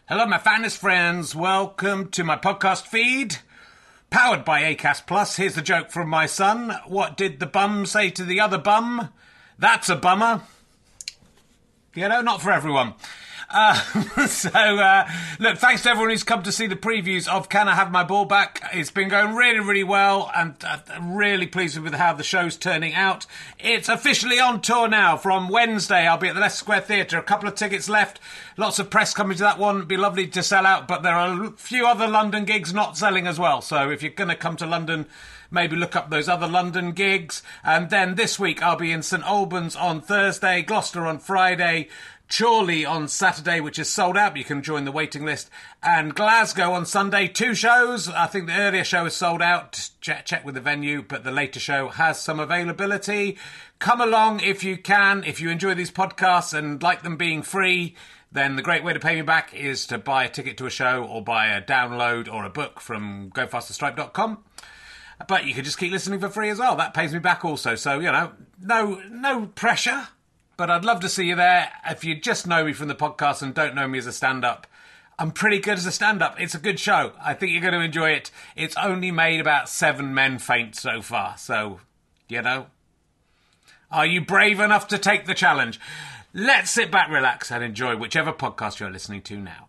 Hello, my finest friends. Welcome to my podcast feed, powered by Acast Plus. Here's the joke from my son. What did the bum say to the other bum? That's a bummer. You know, not for everyone. Look, thanks to everyone who's come to see the previews of Can I Have My Ball Back? It's been going really, really well, and I'm really pleased with how the show's turning out. It's officially on tour now. From Wednesday, I'll be at the Leicester Square Theatre. A couple of tickets left. Lots of press coming to that one. It'd be lovely to sell out, but there are a few other London gigs not selling as well. So if you're going to come to London, maybe look up those other London gigs. And then this week, I'll be in St Albans on Thursday, Gloucester on Friday, Chorley on Saturday, which is sold out, but you can join the waiting list, and Glasgow on Sunday. 2 shows. I think the earlier show is sold out. Check with the venue, but the later show has some availability. Come along if you can. If you enjoy these podcasts and like them being free, then the great way to pay me back is to buy a ticket to a show or buy a download or a book from gofasterstripe.com. But you can just keep listening for free as well. That pays me back also. So, you know, no pressure. But I'd love to see you there. If you just know me from the podcast and don't know me as a stand-up, I'm pretty good as a stand-up. It's a good show. I think you're going to enjoy it. It's only made about 7 men faint so far. So, you know, are you brave enough to take the challenge? Let's sit back, relax, and enjoy whichever podcast you're listening to now.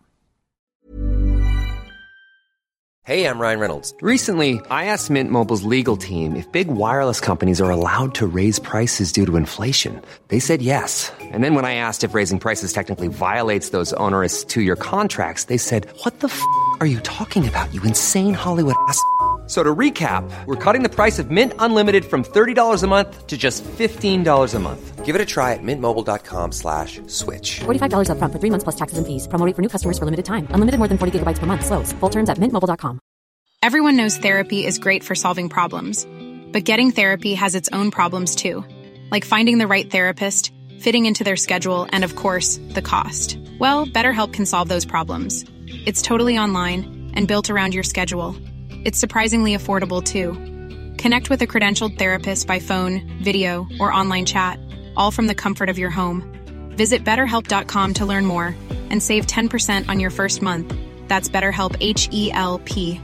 Hey, I'm Ryan Reynolds. Recently, I asked Mint Mobile's legal team if big wireless companies are allowed to raise prices due to inflation. They said yes. And then when I asked if raising prices technically violates those onerous 2-year contracts, they said, "What the f*** are you talking about, you insane Hollywood ass?" So to recap, we're cutting the price of Mint Unlimited from $30 a month to just $15 a month. Give it a try at mintmobile.com/switch. $45 up front for 3 months plus taxes and fees. Promo rate for new customers for limited time. Unlimited more than 40 gigabytes per month. Slows full terms at mintmobile.com. Everyone knows therapy is great for solving problems. But getting therapy has its own problems too. Like finding the right therapist, fitting into their schedule, and of course, the cost. Well, BetterHelp can solve those problems. It's totally online and built around your schedule. It's surprisingly affordable, too. Connect with a credentialed therapist by phone, video, or online chat, all from the comfort of your home. Visit BetterHelp.com to learn more and save 10% on your first month. That's BetterHelp, H-E-L-P.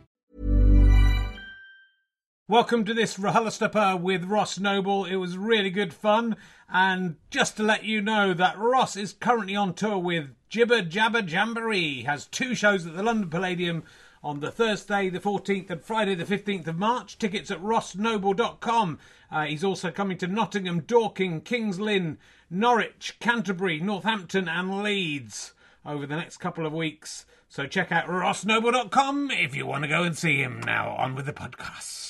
Welcome to this RHLSTP with Ross Noble. It was really good fun. And just to let you know that Ross is currently on tour with Jibber Jabber Jamboree. He has 2 shows at the London Palladium on the Thursday the 14th and Friday the 15th of March. Tickets at rossnoble.com. He's also coming to Nottingham, Dorking, Kings Lynn, Norwich, Canterbury, Northampton and Leeds over the next couple of weeks. So check out rossnoble.com if you want to go and see him. Now on with the podcast.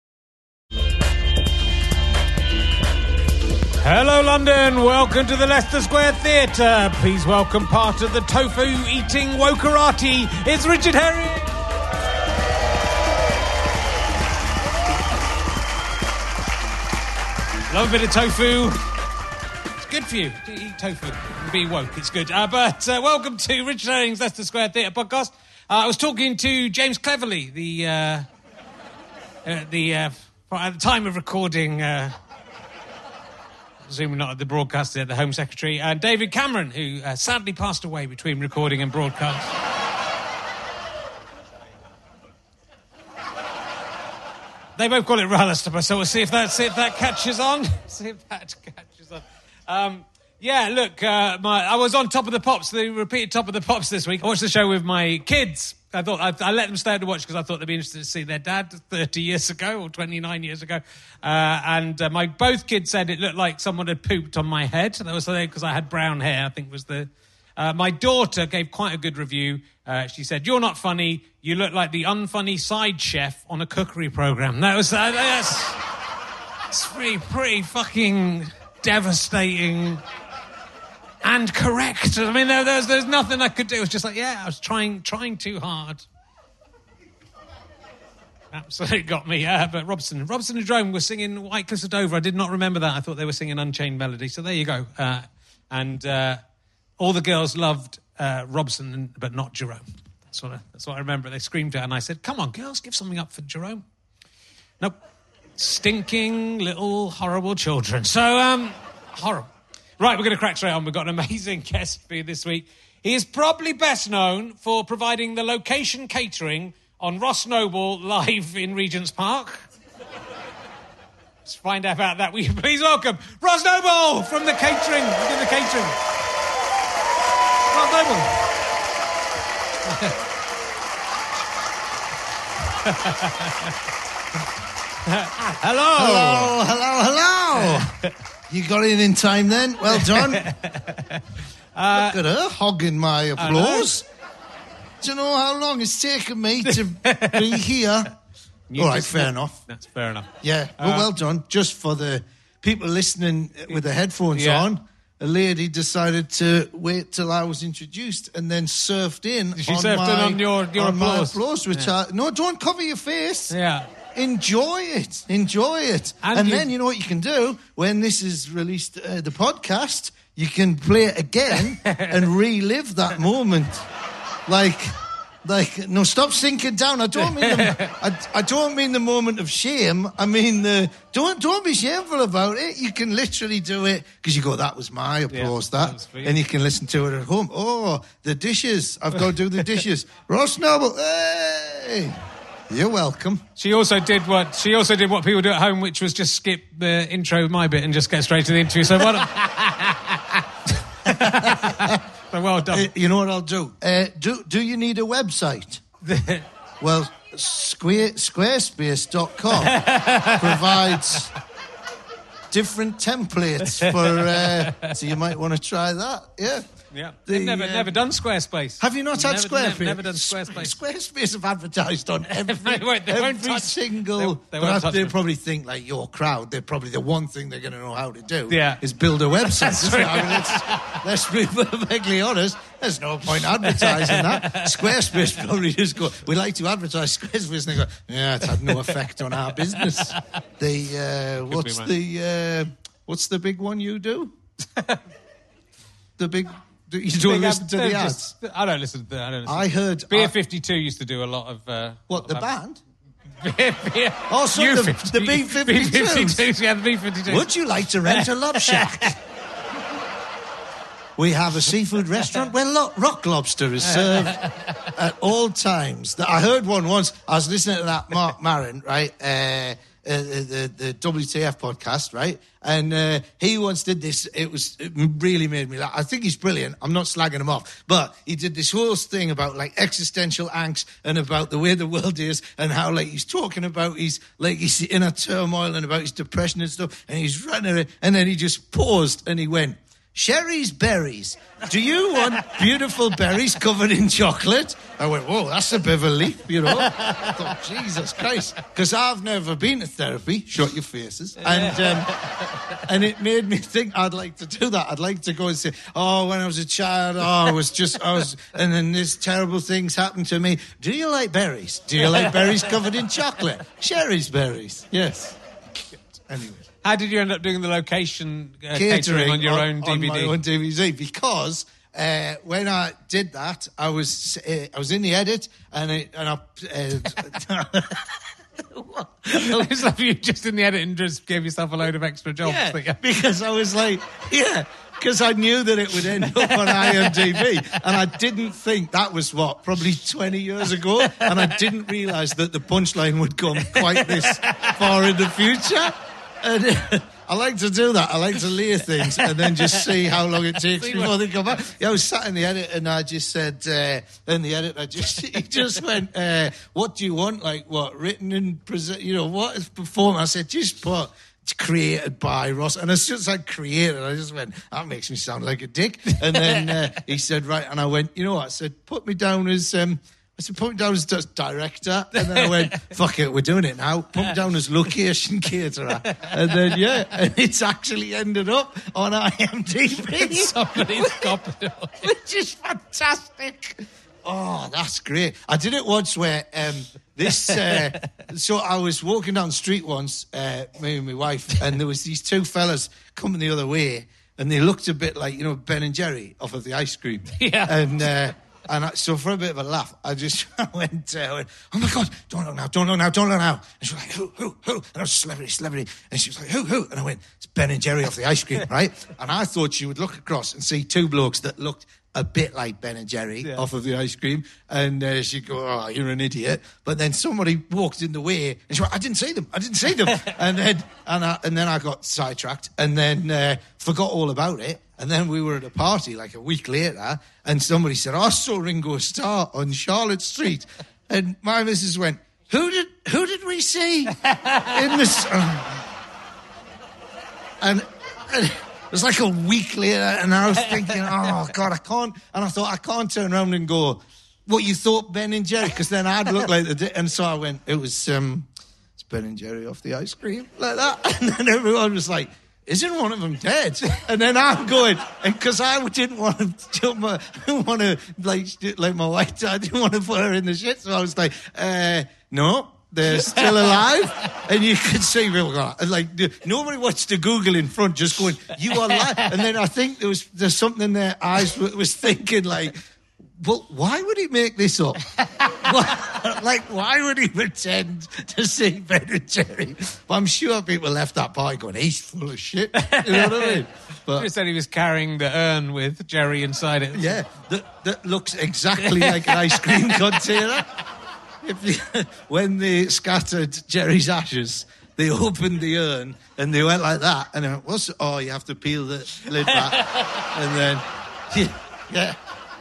Hello London, welcome to the Leicester Square Theatre. Please welcome part of the tofu-eating wokerati. It's Richard Herring. Love a bit of tofu. It's good for you to eat tofu and be woke. It's good. But welcome to Richard Herring's Leicester Square Theatre podcast. I was talking to James Cleverly, at the time of recording, assuming not at the broadcast, at the Home Secretary, and David Cameron, who sadly passed away between recording and broadcast. They both call it RHLSTP, so we'll see if that catches on. Yeah, look, I was on Top of the Pops, the repeated Top of the Pops this week. I watched the show with my kids. I thought I let them stay to watch because I thought they'd be interested to see their dad 30 years ago or 29 years ago. And my both kids said it looked like someone had pooped on my head. That was because I had brown hair, I think was the... my daughter gave quite a good review. She said, "You're not funny. You look like the unfunny side chef on a cookery program." That was it's pretty fucking devastating and correct. I mean, there's nothing I could do. It was just like, yeah, I was trying too hard. Absolutely got me. But Robson and Jerome were singing White Cliffs of Dover. I did not remember that. I thought they were singing Unchained Melody. So there you go. And all the girls loved Robson, but not Jerome. That's what I remember. They screamed out, and I said, "Come on, girls, give something up for Jerome." Nope. Stinking little horrible children. So, horrible. Right, we're going to crack straight on. We've got an amazing guest for you this week. He is probably best known for providing the location catering on Ross Noble live in Regent's Park. Let's find out about that. Will you please welcome Ross Noble from the catering. We did the catering. Ross Noble. Hello. Hello. You got in time then. Well done. Look at her hogging my applause. Do you know how long it's taken me to be here? All right, fair enough. That's fair enough. Yeah, well done. Just for the people listening with the headphones on, a lady decided to wait till I was introduced and then surfed in. She surfed in on your applause. My applause, which no, don't cover your face. Yeah. Enjoy it. And then you know what you can do when this is released, the podcast, you can play it again and relive that moment. Like, no, stop sinking down. I don't mean I don't mean the moment of shame. I mean don't be shameful about it. You can literally do it because you go, that was my applause, that and you can listen to it at home. Oh, the dishes. I've got to do the dishes. Ross Noble, hey. You're welcome. She also did what people do at home, which was just skip the intro, my bit, and just get straight to the interview. So well done. You know what I'll do? Do you need a website? Well, Squarespace.com provides different templates for. So you might want to try that. Yeah. Yeah, they've never done Squarespace. Have you not had Squarespace? Never done Squarespace. Squarespace have advertised on every single... They probably think, like, your crowd, they're probably the one thing they're going to know how to do is build a website. Let's be perfectly honest. There's no point advertising that. Squarespace probably just go, we like to advertise Squarespace, and they go, yeah, it's had no effect on our business. What's the big one you do? The big... You don't listen to the ads? I don't listen to that. I heard... Beer 52 used to do a lot of... the band? Beer. Also, the B-52s. Yeah, the B-52s. Would you like to rent a love shack? We have a seafood restaurant where rock lobster is served at all times. I heard one once. I was listening to that Mark Maron, right? The WTF podcast, right? And he once did this. It really made me laugh. I think he's brilliant. I'm not slagging him off. But he did this whole thing about, like, existential angst and about the way the world is and how, like, he's talking about his inner turmoil and about his depression and stuff. And he's running it. And then he just paused and he went, Sherry's Berries. Do you want beautiful berries covered in chocolate? I went, whoa, that's a bit of a leap, you know. I thought, Jesus Christ. Because I've never been to therapy. Shut your faces. And it made me think I'd like to do that. I'd like to go and say, oh, when I was a child, and then this terrible things happened to me. Do you like berries? Do you like berries covered in chocolate? Sherry's Berries. Yes. Anyway. How did you end up doing the location catering on your own DVD? On my own DVD, because when I did that, I was in the edit, It's like you just in the edit and just gave yourself a load of extra jobs. Yeah, because I was like, because I knew that it would end up on IMDb, and I didn't think that was probably 20 years ago, and I didn't realise that the punchline would come quite this far in the future. And I like to do that. I like to layer things and then just see how long it takes before they come back. Yeah, I was sat in the edit and I just said, he just went, what do you want? Like, what, written and present, what is performed? I said, just put created by Ross. And as soon as I created, I just went, that makes me sound like a dick. And then he said, right. And I went, you know what? I said, put me down as director, and then I went, fuck it, we're doing it now. Put me down as location caterer. And then, and it's actually ended up on IMDb. Somebody's copied it. Which is fantastic. Oh, that's great. I did it once where so I was walking down the street once, me and my wife, and there was these two fellas coming the other way, and they looked a bit like, Ben and Jerry off of the ice cream. Yeah. And So for a bit of a laugh, I went, oh my God, don't look now. And she was like, who? And I was celebrity. And she was like, who? And I went, it's Ben and Jerry off the ice cream, right? And I thought she would look across and see two blokes that looked a bit like Ben and Jerry off of the ice cream. And she'd go, oh, you're an idiot. But then somebody walked in the way and she went, I didn't see them. and then I got sidetracked and then forgot all about it. And then we were at a party like a week later and somebody said, I saw Ringo Starr on Charlotte Street. And my missus went, who did we see in this? And it was like a week later, and I was thinking, oh, God, I can't. And I thought, I can't turn around and go, what, you thought Ben and Jerry? Because then I'd look like and so I went, it's Ben and Jerry off the ice cream, like that. And then everyone was like, isn't one of them dead? And then I'm going, and because I didn't want to, like my wife, I didn't want to put her in the shit, so I was like, no. They're still alive, and you could see people going, like, nobody wants to Google in front, just going, you are alive. And then I think there's something in their eyes was thinking, like, well, why would he make this up? Why would he pretend to see Ben and Jerry? But I'm sure people left that party going, he's full of shit. You know what I mean? But, you said he was carrying the urn with Jerry inside it. Yeah, that looks exactly like an ice cream container. When they scattered Jerry's ashes, they opened the urn and they went like that. And they went, you have to peel the lid back. And then,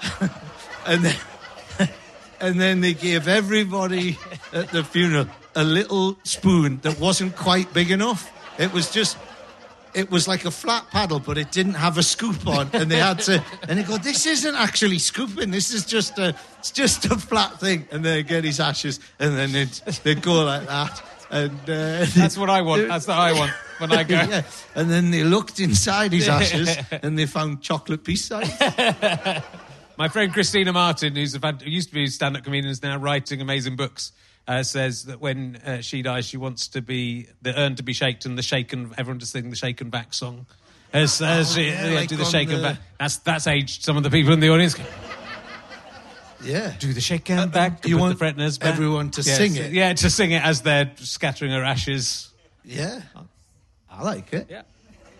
and then they gave everybody at the funeral a little spoon that wasn't quite big enough. It was like a flat paddle, but it didn't have a scoop on, and they had to. And they go, "This isn't actually scooping. This is just a flat thing." And they get his ashes, and then they'd go like that. And that's what I want. That's what I want when I go. Yeah. And then they looked inside his ashes, and they found chocolate peace signs. My friend Christina Martin, who used to be a stand-up comedian, is now writing amazing books. Says that when she dies, she wants the urn to be shaken, everyone to sing the Shaken Back song. Do the Shaken Back. That's aged some of the people in the audience. Yeah. Do the Shaken Back. You want the Fretners back. Everyone to sing it. Yeah, to sing it as they're scattering her ashes. Yeah. I like it. Yeah.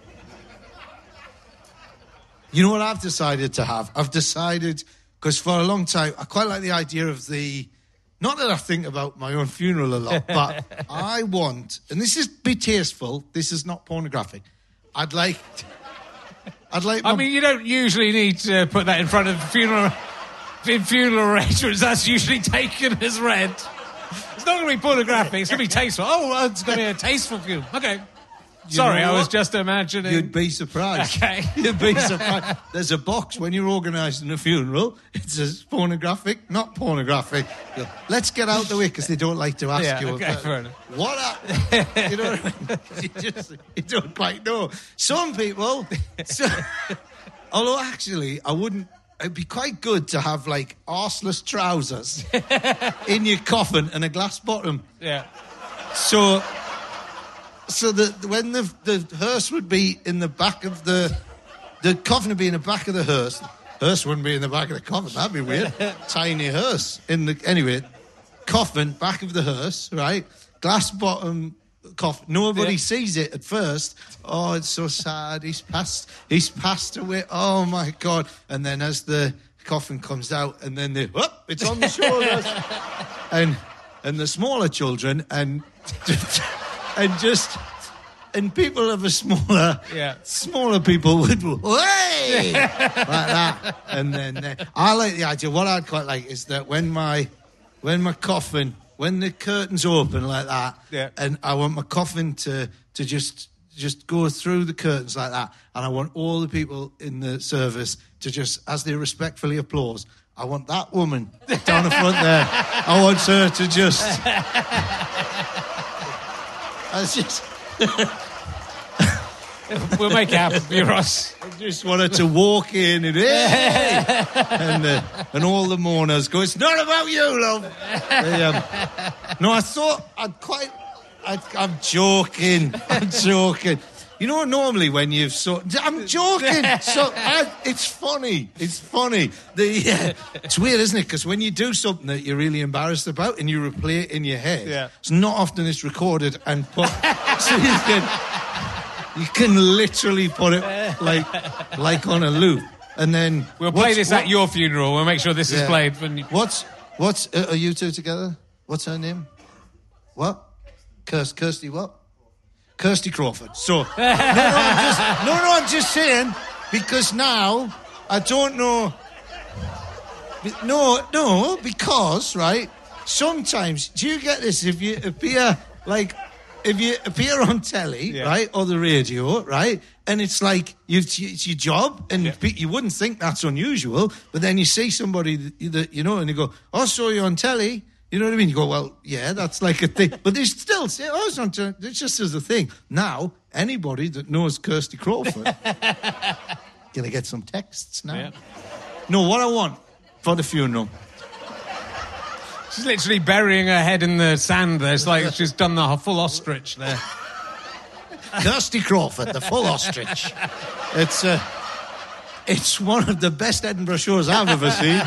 You know what I've decided to have? I've decided, because for a long time, I quite like the idea of not that I think about my own funeral a lot, but I want, and this is be tasteful, this is not pornographic, I'd like I mean, you don't usually need to put that in front of funeral arrangements. That's usually taken as read. It's not going to be pornographic, it's going to be tasteful. Oh, it's going to be a tasteful funeral. Okay. Sorry, I was just imagining. You'd be surprised. Okay. You'd be surprised. There's a box when you're organising a funeral. It says pornographic, not pornographic. Let's get out the way because they don't like to ask you. Okay, fair enough. What happened? You know what I mean? You don't quite know. Some people... although, actually, it'd be quite good to have, like, arseless trousers in your coffin and a glass bottom. Yeah. So that when the hearse would be in the back of the coffin would be in the back of the hearse. Hearse wouldn't be in the back of the coffin. That'd be weird. Tiny hearse anyway. Coffin, back of the hearse, right? Glass bottom coffin. Nobody sees it at first. Oh, it's so sad. He's passed away. Oh my God! And then as the coffin comes out, and then it's on the shoulders, and the smaller children and people of a smaller people would go, hey! Like that. And then I like the idea. What I'd quite like is that when my coffin, when the curtains open like that, and I want my coffin to just go through the curtains like that, and I want all the people in the service to just, as they respectfully applause, I want that woman down the front there. I want her to just... We'll make it happen for you, Ross. I just want her to walk in and and all the mourners go, it's not about you, love. No, I thought I'm joking. You know, normally when you've I'm joking. It's funny. It's funny. It's weird, isn't it? Because when you do something that you're really embarrassed about and you replay it in your head, it's not often it's recorded and put. So you can literally put it like on a loop, and then we'll play this at your funeral. We'll make sure this is played. When you... What's are you two together? What's her name? What? Kirsty what? Kirsty Crawford. So I'm just saying, because now I don't know. No, because right. Sometimes do you get this? If you appear on telly, right, or the radio, right, and it's like it's your job, and you wouldn't think that's unusual, but then you see somebody that you know, and you go, "Oh, I saw you on telly." You know what I mean? You go, well, yeah, that's like a thing. But they still say, oh, it's not, it's just as a thing. Now, anybody that knows Kirsty Crawford going to get some texts now. Yeah. No, what I want for the funeral. She's literally burying her head in the sand there. It's like she's done the full ostrich there. Kirsty Crawford, the full ostrich. It's one of the best Edinburgh shows I've ever seen.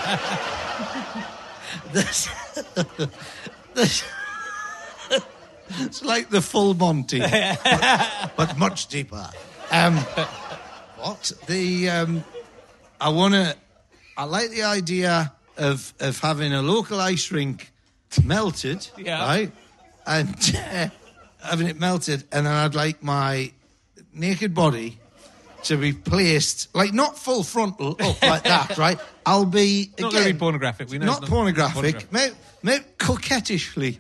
It's like the full Monty, but much deeper. What I like the idea of having a local ice rink melted, right, and having it melted, and then I'd like my naked body to be placed, like not full frontal up like that, right? I'll be not going to be pornographic. We know not pornographic. Maybe coquettishly,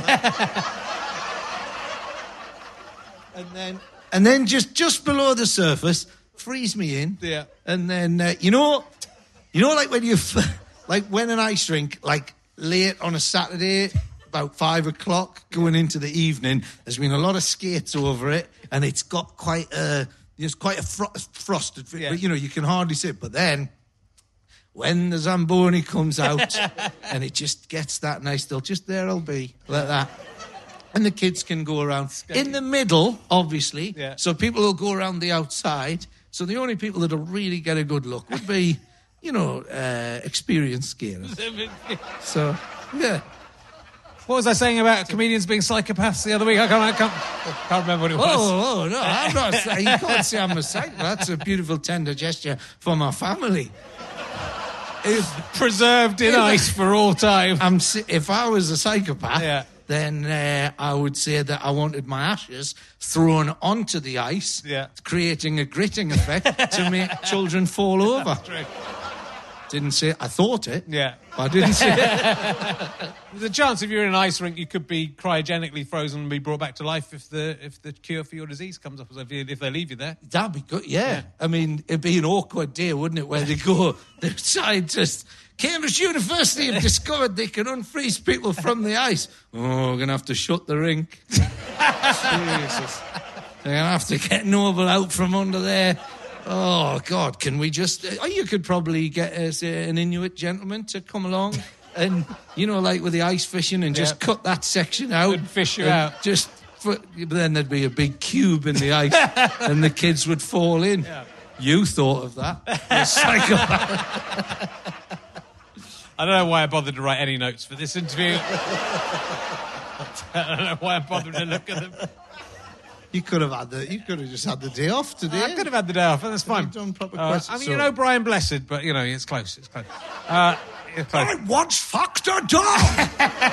and then just below the surface, freeze me in, and then you know, like when you when an ice rink, like late on a Saturday, about 5 o'clock, going into the evening, there's been a lot of skates over it, and it's got quite a. It's quite a frosted, but you know, you can hardly see it. But then, when the Zamboni comes out and it just gets that nice, I'll be like that. And the kids can go around in the middle, obviously. Yeah. So people will go around the outside. So the only people that'll really get a good look would be, you know, experienced skiers. So, yeah. What was I saying about comedians being psychopaths the other week? I can't remember what it was. Oh, no, I'm not. You can't say I'm a psychopath. That's a beautiful, tender gesture for my family. It's preserved in ice for all time. If I was a psychopath, then I would say that I wanted my ashes thrown onto the ice, creating a gritting effect to make children fall over. That's true. Didn't say it. I thought it. Yeah. But I didn't say it. There's a chance if you're in an ice rink, you could be cryogenically frozen and be brought back to life if the cure for your disease comes up, if they leave you there. That'd be good, yeah. I mean, it'd be an awkward day, wouldn't it, where they go, the scientists, Cambridge University have discovered they can unfreeze people from the ice. Oh, we're going to have to shut the rink. Jesus. They're going to have to get Noble out from under there. Oh, God, can we just... you could probably get an Inuit gentleman to come along and, you know, like with the ice fishing and just cut that section out. And fish you out. But then there'd be a big cube in the ice and the kids would fall in. Yeah. You thought of that. You psychopath. I don't know why I bothered to write any notes for this interview. I don't know why I bothered to look at them. You could have just had the day off today. I could have had the day off, and that's fine. Done proper questions. I mean, you know, Brian Blessed, but you know, it's close. It's close. I once fucked a dog.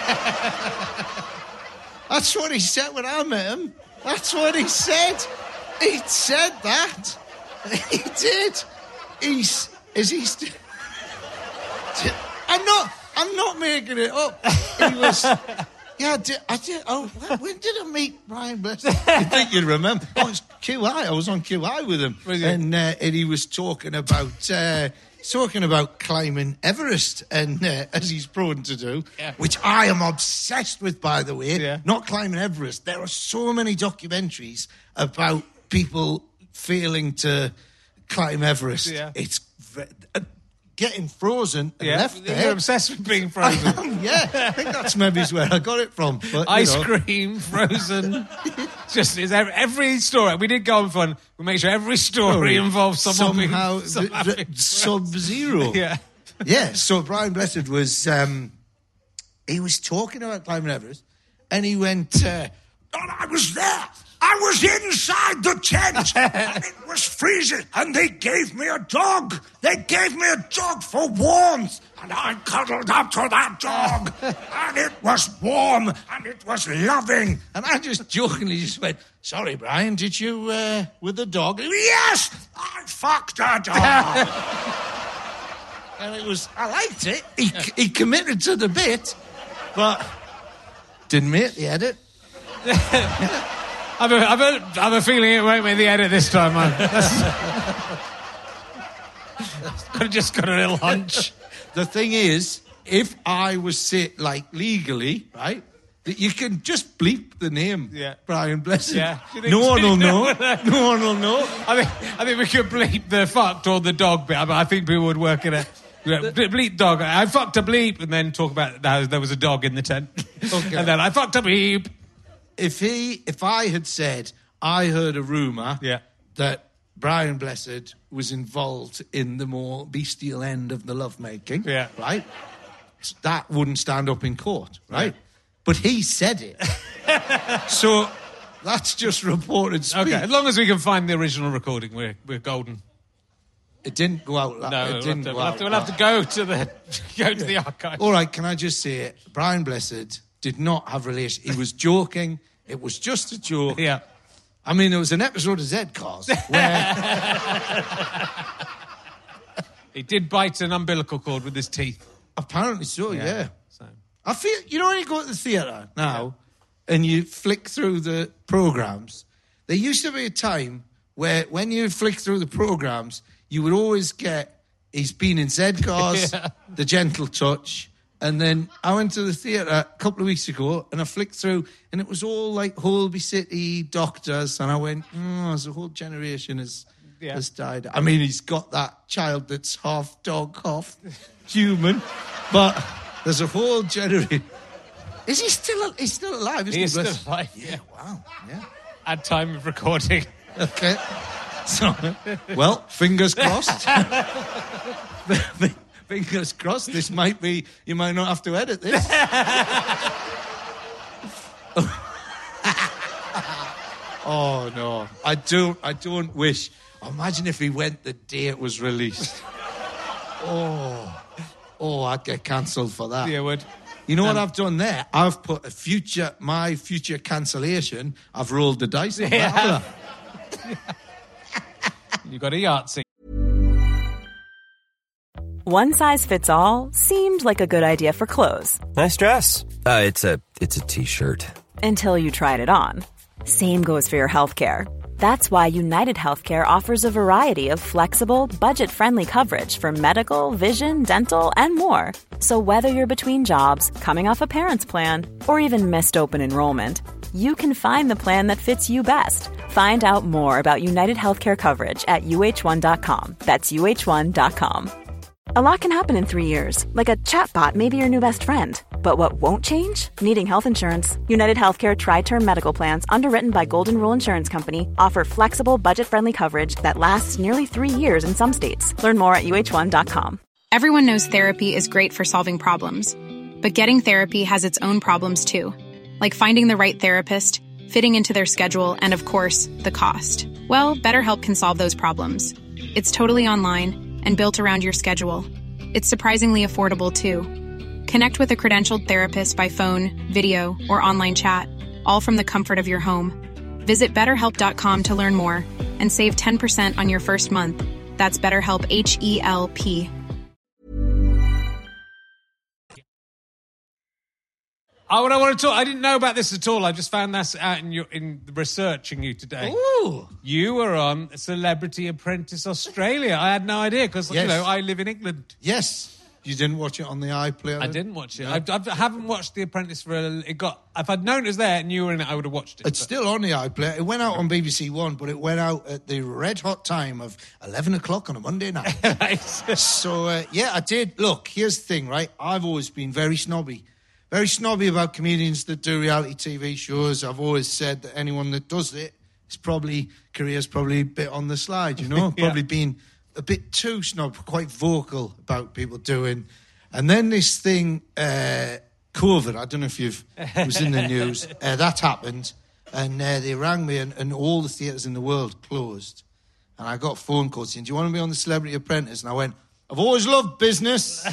That's what he said when I met him. That's what he said. He said that. He did. Is he still? I'm not making it up. He was. Yeah, I did. Oh, when did I meet Brian Blessed? You think you'd remember? Oh, it's QI. I was on QI with him, and he was talking about climbing Everest, and as he's prone to do, which I am obsessed with, by the way. Yeah. Not climbing Everest. There are so many documentaries about people failing to climb Everest. Yeah. It's getting frozen and left there. You're obsessed with being frozen. I think that's maybe where I got it from. But, Ice cream, frozen. It's every story. We did go on fun. We make sure every story involves someone somehow being Sub-Zero. Yeah. Yeah, so Brian Blessed was, he was talking about climbing Everest, and he went, and I was there. I was inside the tent, and it was freezing, and they gave me a dog. They gave me a dog for warmth, and I cuddled up to that dog, and it was warm, and it was loving. And I just jokingly just went, sorry, Brian, did you, with the dog? Yes, I fucked a dog. And it was, I liked it. He committed to the bit, but didn't make the edit. I've a feeling it won't make the edit this time, man. I've just got a little hunch. The thing is, if I was legally, right, that you can just bleep the name, Brian Blessed. Yeah. No one will know. No one will know. I think we could bleep the fucked or the dog bit, but I think people would work it out. Bleep dog. I fucked a bleep, and then talk about how there was a dog in the tent. Okay. And then I fucked a bleep. If I had said I heard a rumour that Brian Blessed was involved in the more bestial end of the lovemaking, right, that wouldn't stand up in court, right? But he said it. So that's just reported speech. Okay, as long as we can find the original recording, we're golden. It didn't go out. No, we'll have to go to the archive. All right, can I just say it? Brian Blessed did not have relation. He was joking. It was just a joke. Yeah. I mean, there was an episode of Z-Cars where he did bite an umbilical cord with his teeth. Apparently so, yeah. So. I feel, when you go to the theatre now and you flick through the programmes, there used to be a time where when you flick through the programmes, you would always get, he's been in Z-Cars, The Gentle Touch. And then I went to the theatre a couple of weeks ago and I flicked through and it was all like Holby City doctors. And I went, there's a whole generation has died. I mean, he's got that child that's half dog, half human. But there's a whole generation. Is he still, he's still alive? Isn't he? He's still alive. Yeah, wow. Yeah. At time of recording. Okay. So, well, fingers crossed. Fingers crossed, this might be, you might not have to edit this. Oh, no. I don't wish. Imagine if he went the day it was released. Oh, I'd get cancelled for that. Yeah, would. You know what I've done there? I've put my future cancellation, I've rolled the dice on that. You got a Yahtzee. One size fits all seemed like a good idea for clothes. Nice dress. It's a T-shirt. Until you tried it on. Same goes for your healthcare. That's why United Healthcare offers a variety of flexible, budget-friendly coverage for medical, vision, dental, and more. So whether you're between jobs, coming off a parent's plan, or even missed open enrollment, you can find the plan that fits you best. Find out more about United Healthcare coverage at uh1.com. That's uh1.com. A lot can happen in 3 years, like a chatbot may be your new best friend. But what won't change? Needing health insurance. United Healthcare Tri-Term Medical Plans, underwritten by Golden Rule Insurance Company, offer flexible, budget-friendly coverage that lasts nearly 3 years in some states. Learn more at uh1.com. Everyone knows therapy is great for solving problems. But getting therapy has its own problems too. Like finding the right therapist, fitting into their schedule, and of course, the cost. Well, BetterHelp can solve those problems. It's totally online and built around your schedule. It's surprisingly affordable, too. Connect with a credentialed therapist by phone, video, or online chat, all from the comfort of your home. Visit BetterHelp.com to learn more and save 10% on your first month. That's BetterHelp, H-E-L-P. What I want to talk, I didn't know about this at all. I just found this out in researching you today. Ooh. You were on Celebrity Apprentice Australia. I had no idea because, I live in England. Yes. You didn't watch it on the iPlayer? I didn't watch it. No. I haven't watched The Apprentice for if I'd known it was there and you were in it, I would have watched it. It's still on the iPlayer. It went out on BBC One, but it went out at the red hot time of 11 o'clock on a Monday night. Nice. So, I did. Look, here's the thing, right? I've always been very snobby. very snobby about comedians that do reality TV shows. I've always said that anyone that does it career's probably a bit on the slide, you know? Yeah. Probably been a bit too snob, quite vocal about people doing. And then this thing, COVID, I don't know if it was in the news, that happened. And they rang me and all the theatres in the world closed. And I got a phone call saying, do you want to be on The Celebrity Apprentice? And I went, I've always loved business.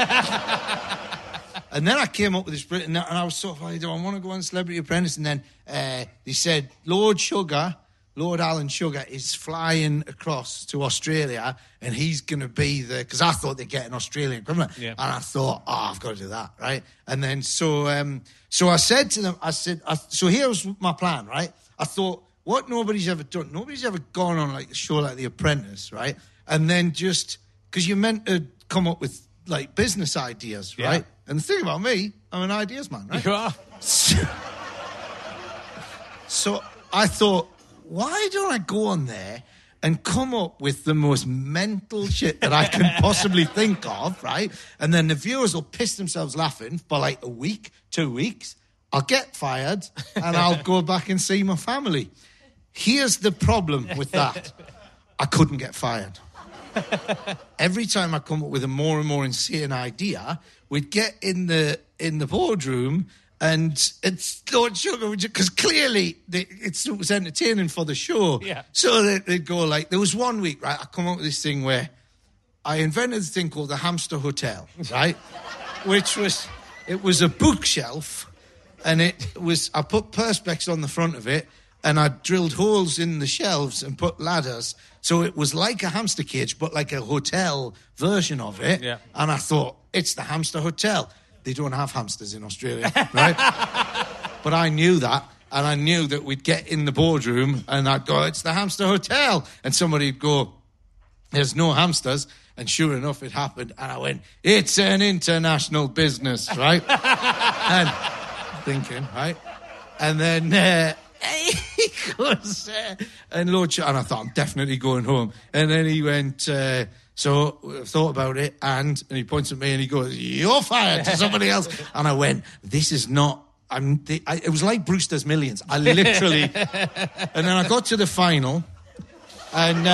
And then I came up with this, and I was sort of like, do I want to go on Celebrity Apprentice? And then they said, Lord Alan Sugar is flying across to Australia, and he's going to be there, because I thought they'd get an Australian equivalent. Yeah. And I thought, I've got to do that, right? And then so I said to them, so here's my plan, right? I thought, what nobody's ever done, nobody's ever gone on like a show like The Apprentice, right? And then just, because you're meant to come up with like business ideas, right? Yeah. And the thing about me, I'm an ideas man, right? You are. So I thought, why don't I go on there and come up with the most mental shit that I can possibly think of, right? And then the viewers will piss themselves laughing for like a week, 2 weeks. I'll get fired and I'll go back and see my family. Here's the problem with that. I couldn't get fired. Every time I come up with a more and more insane idea, we'd get in the boardroom and it's Lord Sugar, because clearly it was entertaining for the show. Yeah. So they'd go like, there was 1 week, right, I come up with this thing where I invented this thing called the Hamster Hotel, right? It was a bookshelf, and I put perspex on the front of it, and I drilled holes in the shelves and put ladders. So it was like a hamster cage, but like a hotel version of it. Yeah. And I thought, it's the Hamster Hotel. They don't have hamsters in Australia, right? But I knew that, and I knew that we'd get in the boardroom, and I'd go, it's the Hamster Hotel. And somebody'd go, there's no hamsters. And sure enough, it happened. And I went, it's an international business, right? And thinking, right? And then... he goes, and Lord Sugar, and I thought, I'm definitely going home. And then he went, so I thought about it, and he points at me and he goes, you're fired to somebody else. And I went, this is not, it was like Brewster's Millions. I literally, and then I got to the final, and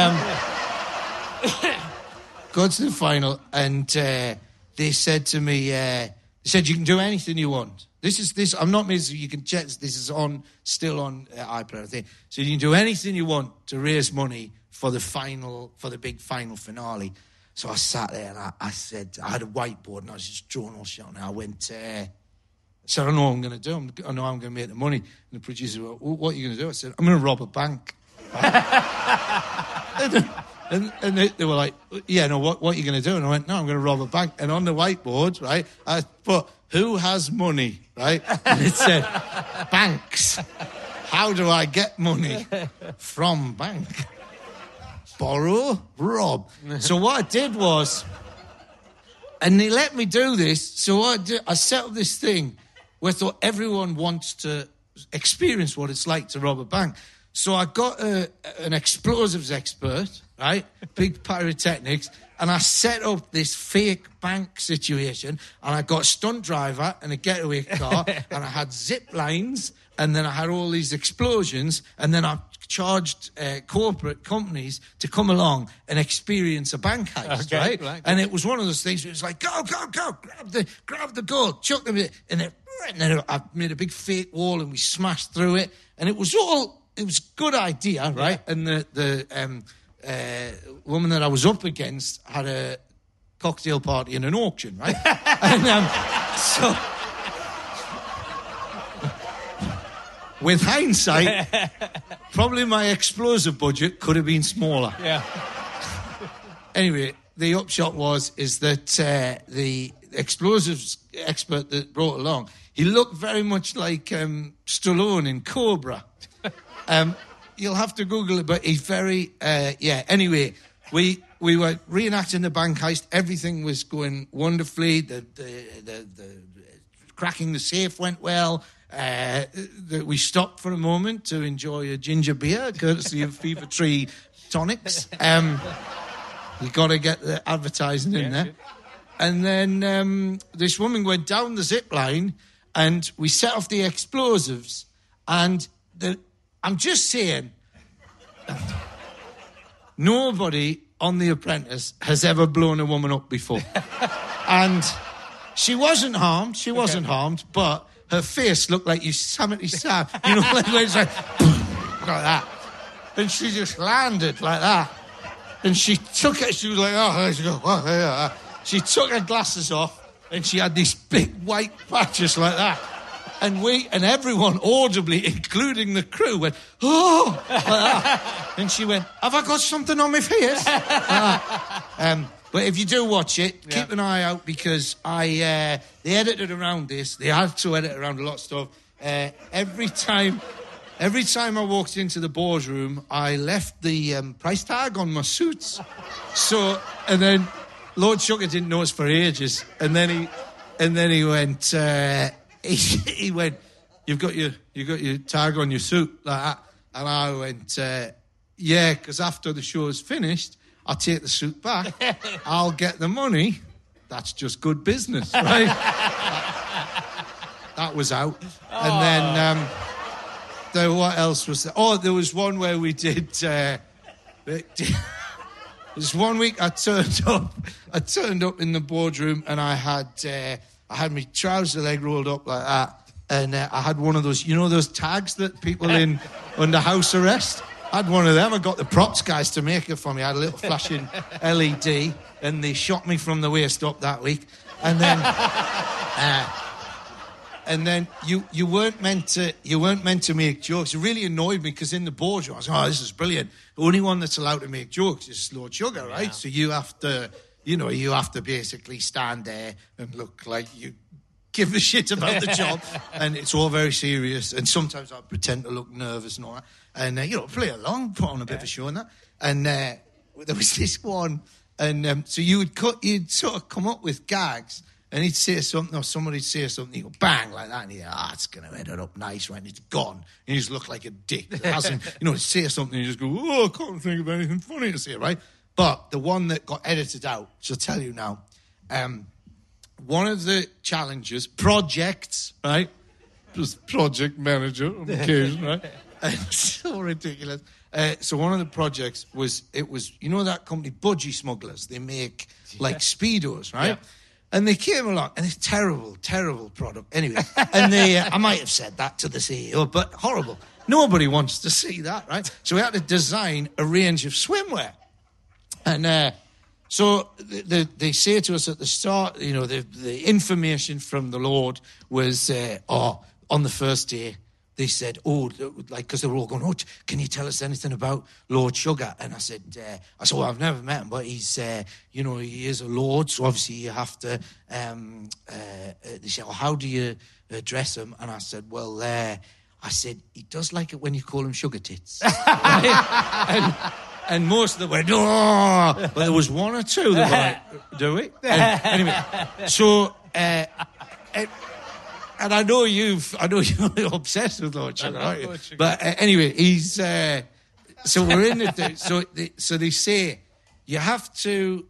they said to me, you can do anything you want. This. I'm not miserable. You can check. This is still on iPlayer, I think. So you can do anything you want to raise money for the big final finale. So I sat there and I said, I had a whiteboard and I was just drawing all shit on it. I went, I said, I know what I'm going to do. I know I'm going to make the money. And the producer went, well, what are you going to do? I said, I'm going to rob a bank. And they were like, yeah, no, what are you going to do? And I went, no, I'm going to rob a bank. And on the whiteboard, right, I put, who has money, right? And it said, banks. How do I get money from bank? Borrow, rob. So what I did was, and they let me do this, so I set up this thing where I thought everyone wants to experience what it's like to rob a bank. So I got an explosives expert, right? Big pyrotechnics. And I set up this fake bank situation. And I got a stunt driver and a getaway car. And I had zip lines. And then I had all these explosions. And then I charged corporate companies to come along and experience a bank heist, right? And it was one of those things where it was like, go, grab the gold, chuck them in. And then I made a big fake wall and we smashed through it. And it was a good idea, right? Yeah. And the woman that I was up against had a cocktail party and an auction, right? And so, with hindsight, probably my explosive budget could have been smaller. Yeah. Anyway, the upshot is that the explosives expert that brought along, he looked very much like Stallone in Cobra. You'll have to Google it, but he's very, Anyway, we were reenacting the bank heist. Everything was going wonderfully. The cracking the safe went well. We stopped for a moment to enjoy a ginger beer, courtesy of Fever Tree tonics. You got to get the advertising in there. Sure. And then this woman went down the zip line, and we set off the explosives, and I'm just saying, nobody on The Apprentice has ever blown a woman up before. And she wasn't harmed, but her face looked like Yosemite Sam. You know, like when it's like that. And she just landed like that. And she took it, she was like, oh, she go, oh, yeah. She took her glasses off, and she had these big white patches like that. And everyone audibly, including the crew, went, oh, like that. And she went, have I got something on my face? But if you do watch it, keep an eye out, because they edited around this. They had to edit around a lot of stuff. Every time I walked into the boardroom, I left the price tag on my suits. And then Lord Sugar didn't notice for ages. And then he went, he went, you've got your tag on your suit like that. And I went, yeah, because after the show's finished, I'll take the suit back. I'll get the money. That's just good business, right? That was out. And then, what else was there? Oh, there was one where we did... There's 1 week I turned up in the boardroom, and I had my trouser leg rolled up like that, and I had one of those, you know, those tags that people in under house arrest? I had one of them. I got the props guys to make it for me. I had a little flashing LED, and they shot me from the waist up that week. And then you weren't meant to make jokes. It really annoyed me, because in the boardroom I was like, oh, this is brilliant. The only one that's allowed to make jokes is Lord Sugar, right? Yeah. So you have to basically stand there and look like you give a shit about the job, and it's all very serious. And sometimes I pretend to look nervous and all that, and play along, put on a bit of a show and that. And there was this one, and so you'd sort of come up with gags. And he'd say something, or somebody'd say something, he'd go bang like that, and he'd it's going to edit up nice, right? And it's gone. And you just look like a dick. It hasn't, say something, and you just go, oh, I can't think of anything funny to say, right? But the one that got edited out, which I'll tell you now, one of the challenges, projects, right? Just project manager on occasion, right? It's so ridiculous. So one of the projects was that company, Budgie Smugglers. They make, like, Speedos, right? Yeah. And they came along, and it's terrible, terrible product. Anyway, and I might have said that to the CEO, but horrible. Nobody wants to see that, right? So we had to design a range of swimwear. And so they say to us at the start, the information from the Lord was, on the first day, they said, because they were all going, can you tell us anything about Lord Sugar? And I said, well, I've never met him, but he's, he is a lord, so obviously you have to, they said, how do you address him? And I said, he does like it when you call him Sugar Tits. and most of them went, oh, but there was one or two that were like, do we? Anyway, so, and I know you're obsessed with Lord Sugar, aren't you? But anyway, he's... so we're in the... So they say, you have to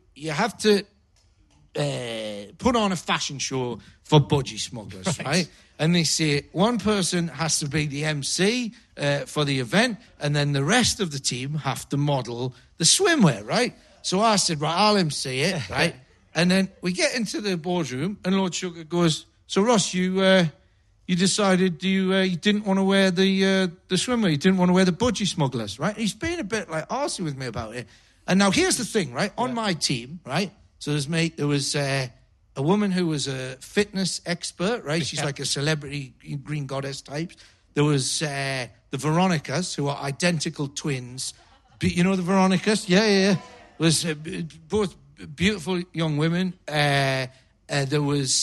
put on a fashion show for Budgie Smugglers, right? And they say, one person has to be the MC for the event, and then the rest of the team have to model the swimwear, right? So I said, right, I'll MC it, right? And then we get into the boardroom, and Lord Sugar goes... So, Ross, you decided you didn't want to wear the swimwear. You didn't want to wear the Budgie Smugglers, right? He's been a bit like arsey with me about it. And now here's the thing, right? On my team, right? So there was a woman who was a fitness expert, right? She's like a celebrity green goddess type. There was the Veronicas, who are identical twins. You know the Veronicas? Yeah. It was both beautiful young women. There was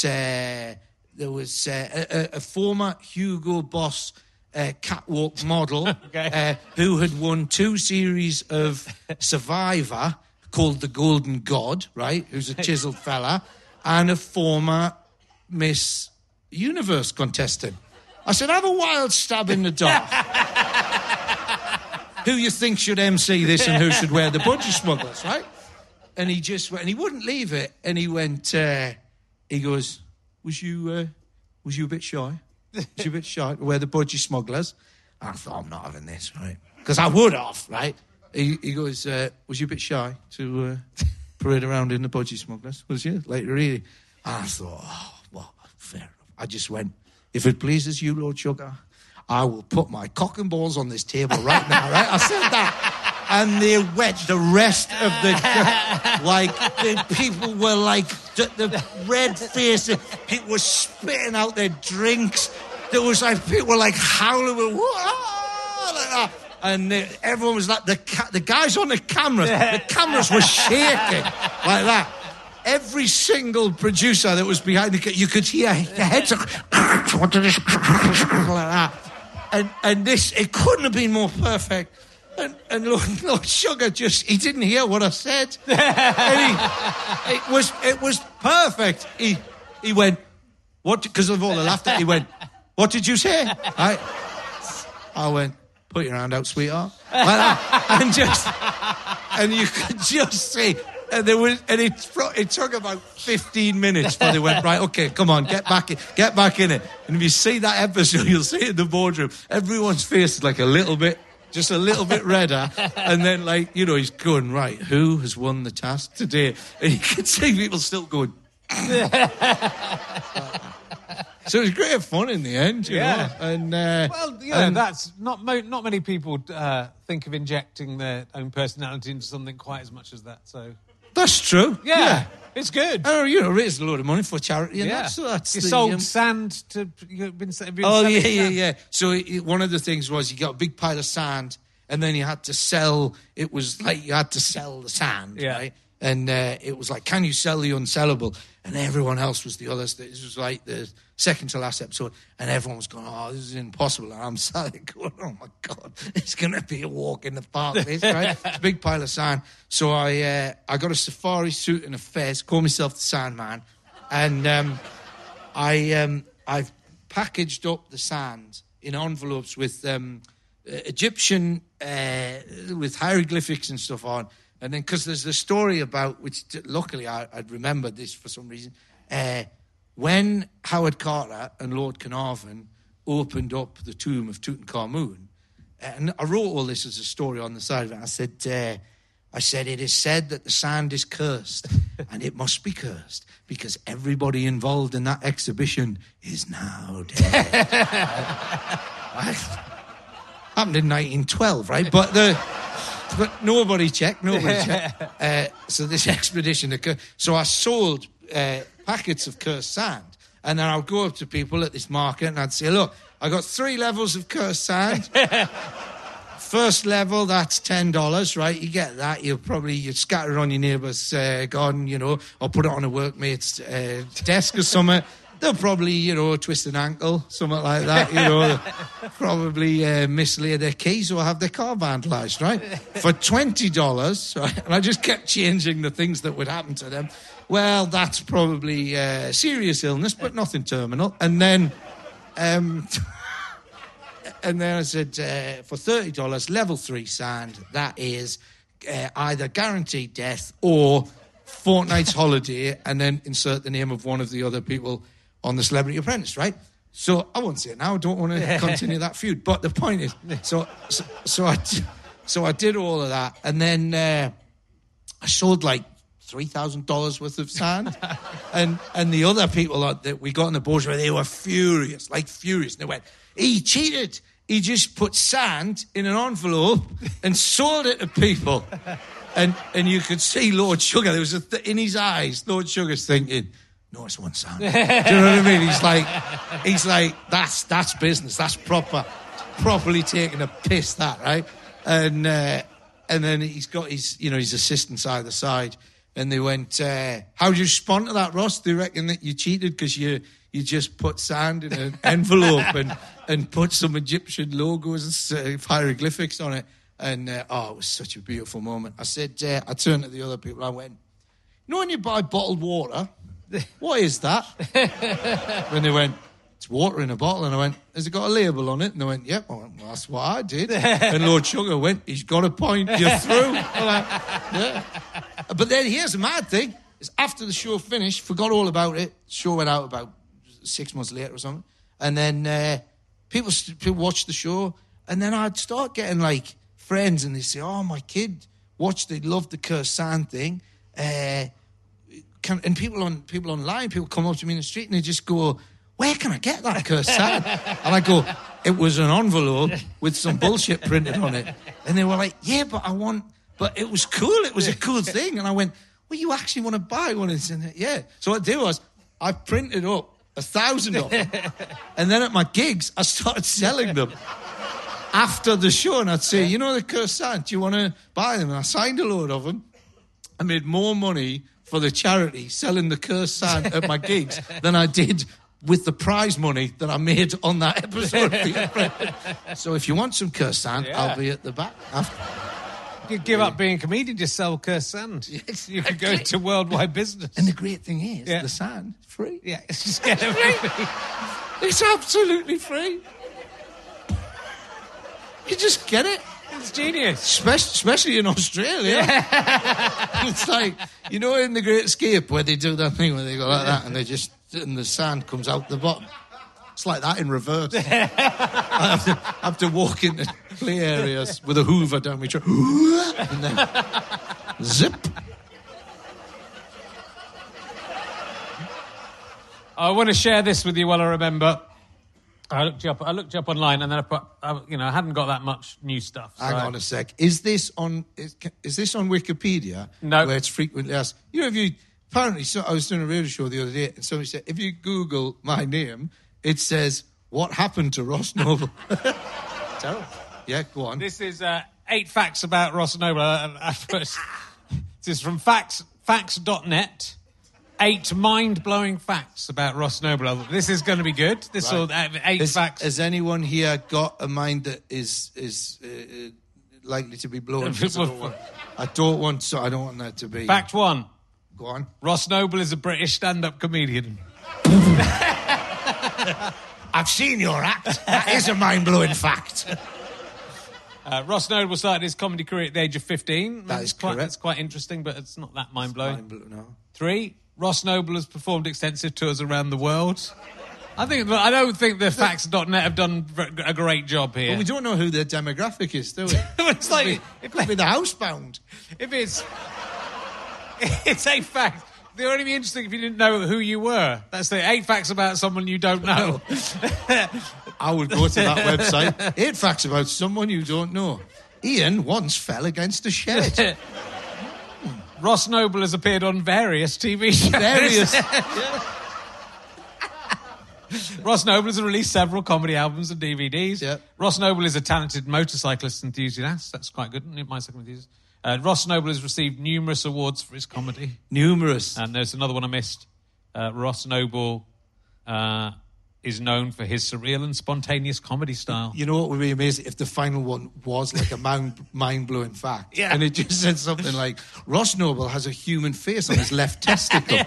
a former Hugo Boss catwalk model who had won 2 series of Survivor called the Golden God, right? Who's a chiseled fella, and a former Miss Universe contestant. I said, have a wild stab in the dark. Who you think should MC this and who should wear the Budgie Smugglers, right? And he just went, and he wouldn't leave it. And he went, he goes, was you was you a bit shy? Was you a bit shy to wear the budgie smugglers? And I thought, I'm not having this, right? Because I would have, right? He goes, was you a bit shy to parade around in the budgie smugglers? Was you? Later, really? And I thought, oh, well, fair enough. I just went, if it pleases you, Lord Sugar, I will put my cock and balls on this table right now, right? I said that. And they went the rest of the... the people were like... The red faces. People were spitting out their drinks. There was like... People were like howling. Like that. And everyone was like... The guys on the cameras... The cameras were shaking like that. Every single producer that was behind the... You could hear the heads... like that. And this... It couldn't have been more perfect. And Lord Sugar he didn't hear what I said. And it was perfect. He went, what? Because of all the laughter, he went, what did you say? I went, put your hand out, sweetheart. Like that. And you could just see. And it took about 15 minutes before they went, right, okay, come on, get back in it. And if you see that episode, you'll see it in the boardroom. Everyone's face is like just a little bit redder, and then, he's going, right, who has won the task today? And you can see people still going... So it was great fun in the end, you know. And, that's... Not many people think of injecting their own personality into something quite as much as that, so... That's true. Yeah. It's good. Raised a load of money for charity. And that's you sold sand to... Yeah. So one of the things was you got a big pile of sand, and then you had to sell... It was like you had to sell the sand, right? And it was like, can you sell the unsellable? And everyone else was the others. This was like the second to last episode, and everyone was going, oh, this is impossible. And I'm sat there going, oh, my God, it's going to be a walk in the park, this, right? It's a big pile of sand. So I got a safari suit and a fez, called myself the Sandman, and I've packaged up the sand in envelopes with Egyptian, with hieroglyphics and stuff on. And then, because there's the story about, which luckily I'd remembered this for some reason, when Howard Carter and Lord Carnarvon opened up the tomb of Tutankhamun, and I wrote all this as a story on the side of it. I said, it is said that the sand is cursed, and it must be cursed, because everybody involved in that exhibition is now dead. Happened in 1912, right? But nobody checked. So this expedition occurred. So I sold packets of cursed sand. And then I would go up to people at this market and I'd say, look, I got 3 levels of cursed sand. First level, that's $10, right? You get that. You'd scatter it on your neighbour's garden, or put it on a workmate's desk or something. They'll probably, twist an ankle, something like that, probably mislay their keys or have their car vandalised, right? For $20, right? And I just kept changing the things that would happen to them. Well, that's probably serious illness, but nothing terminal. And then I said, for $30, level 3 sand, that is either guaranteed death or fortnight's holiday, and then insert the name of one of the other people on The Celebrity Apprentice, right? So I won't say it now. I don't want to continue that feud. But the point is, so I did all of that, and then I sold like $3,000 worth of sand, and the other people that we got on the board, they were furious. And they went, he cheated. He just put sand in an envelope and sold it to people, and you could see Lord Sugar. There was in his eyes, Lord Sugar's thinking, no, it's one sand. Do you know what I mean? He's like, that's business. That's properly taking a piss, that, right? And then he's got his assistants either side, and they went, how did you respond to that, Ross? Do you reckon that you cheated because you just put sand in an envelope and put some Egyptian logos and hieroglyphics on it? And, it was such a beautiful moment. I said, I turned to the other people, I went, when you buy bottled water, what is that? When they went, it's water in a bottle. And I went, has it got a label on it? And they went, yep. Well, that's what I did. And Lord Sugar went, he's got a point, you're through. I'm like, yeah. But then here's the mad thing, is after the show finished, forgot all about it. The show went out about 6 months later or something. And then people watch the show, and then I'd start getting like friends, and they say, "Oh, my kid watched. They loved the Cursed Sand thing." And people online, people come up to me in the street, and they just go, "Where can I get that Cursed Sand?" And I go, "It was an envelope with some bullshit printed on it." And they were like, "Yeah, but but it was cool. It was a cool thing." And I went, "Well, you actually want to buy one?" And said, "Yeah." So what I did was I printed up 1,000 of them. And then at my gigs, I started selling them after the show. And I'd say, "You know the Cursed Sand, do you want to buy them?" And I signed a load of them. I made more money for the charity selling the Cursed Sand at my gigs than I did with the prize money that I made on that episode. So if you want some Cursed Sand, I'll be at the back after. You could give up being a comedian, just sell Cursed Sand. Yes. You could go into worldwide business. And the great thing is, the sand is free. Yeah, it's just get it free. It's absolutely free. You just get it. It's genius. Especially in Australia. Yeah. It's like, you know, in The Great Escape where they do that thing where they go like that and the sand comes out the bottom. It's like that in reverse. I have to walk into play areas with a hoover down my throat. And then zip. I want to share this with you while I remember. I looked you up online, and then I hadn't got that much new stuff. So Hang on a sec. Is this on Wikipedia? No. Where it's frequently asked. You know, apparently, I was doing a radio show the other day, and somebody said, if you Google my name, it says, "What happened to Ross Noble?" Terrible. Yeah, go on. This is 8 facts about Ross Noble. This is from facts.net. 8 mind-blowing facts about Ross Noble. This is going to be good. This will 8 facts. Has anyone here got a mind that is likely to be blown? I don't want that to be. Fact 1. Go on. Ross Noble is a British stand-up comedian. I've seen your act. That is a mind-blowing fact. Ross Noble started his comedy career at the age of 15. That is correct. That's quite interesting, but it's not that mind-blowing. No. 3. Ross Noble has performed extensive tours around the world. I don't think the facts.net have done a great job here. But we don't know who their demographic is, do we? It's like it could be the housebound. If it's 8 facts. They would only be interesting if you didn't know who you were. That's the 8 facts about someone you don't know. I would go to that website. 8 facts about someone you don't know. Ian once fell against a shed. Ross Noble has appeared on various TV shows. Ross Noble has released several comedy albums and DVDs. Yep. Ross Noble is a talented motorcyclist enthusiast. That's quite good. Bicycle enthusiast. Ross Noble has received numerous awards for his comedy. Numerous. And there's another one I missed. Ross Noble is known for his surreal and spontaneous comedy style. You know what would be amazing? If the final one was like a mind-blowing fact. Yeah. And it just said something like, Ross Noble has a human face on his left testicle.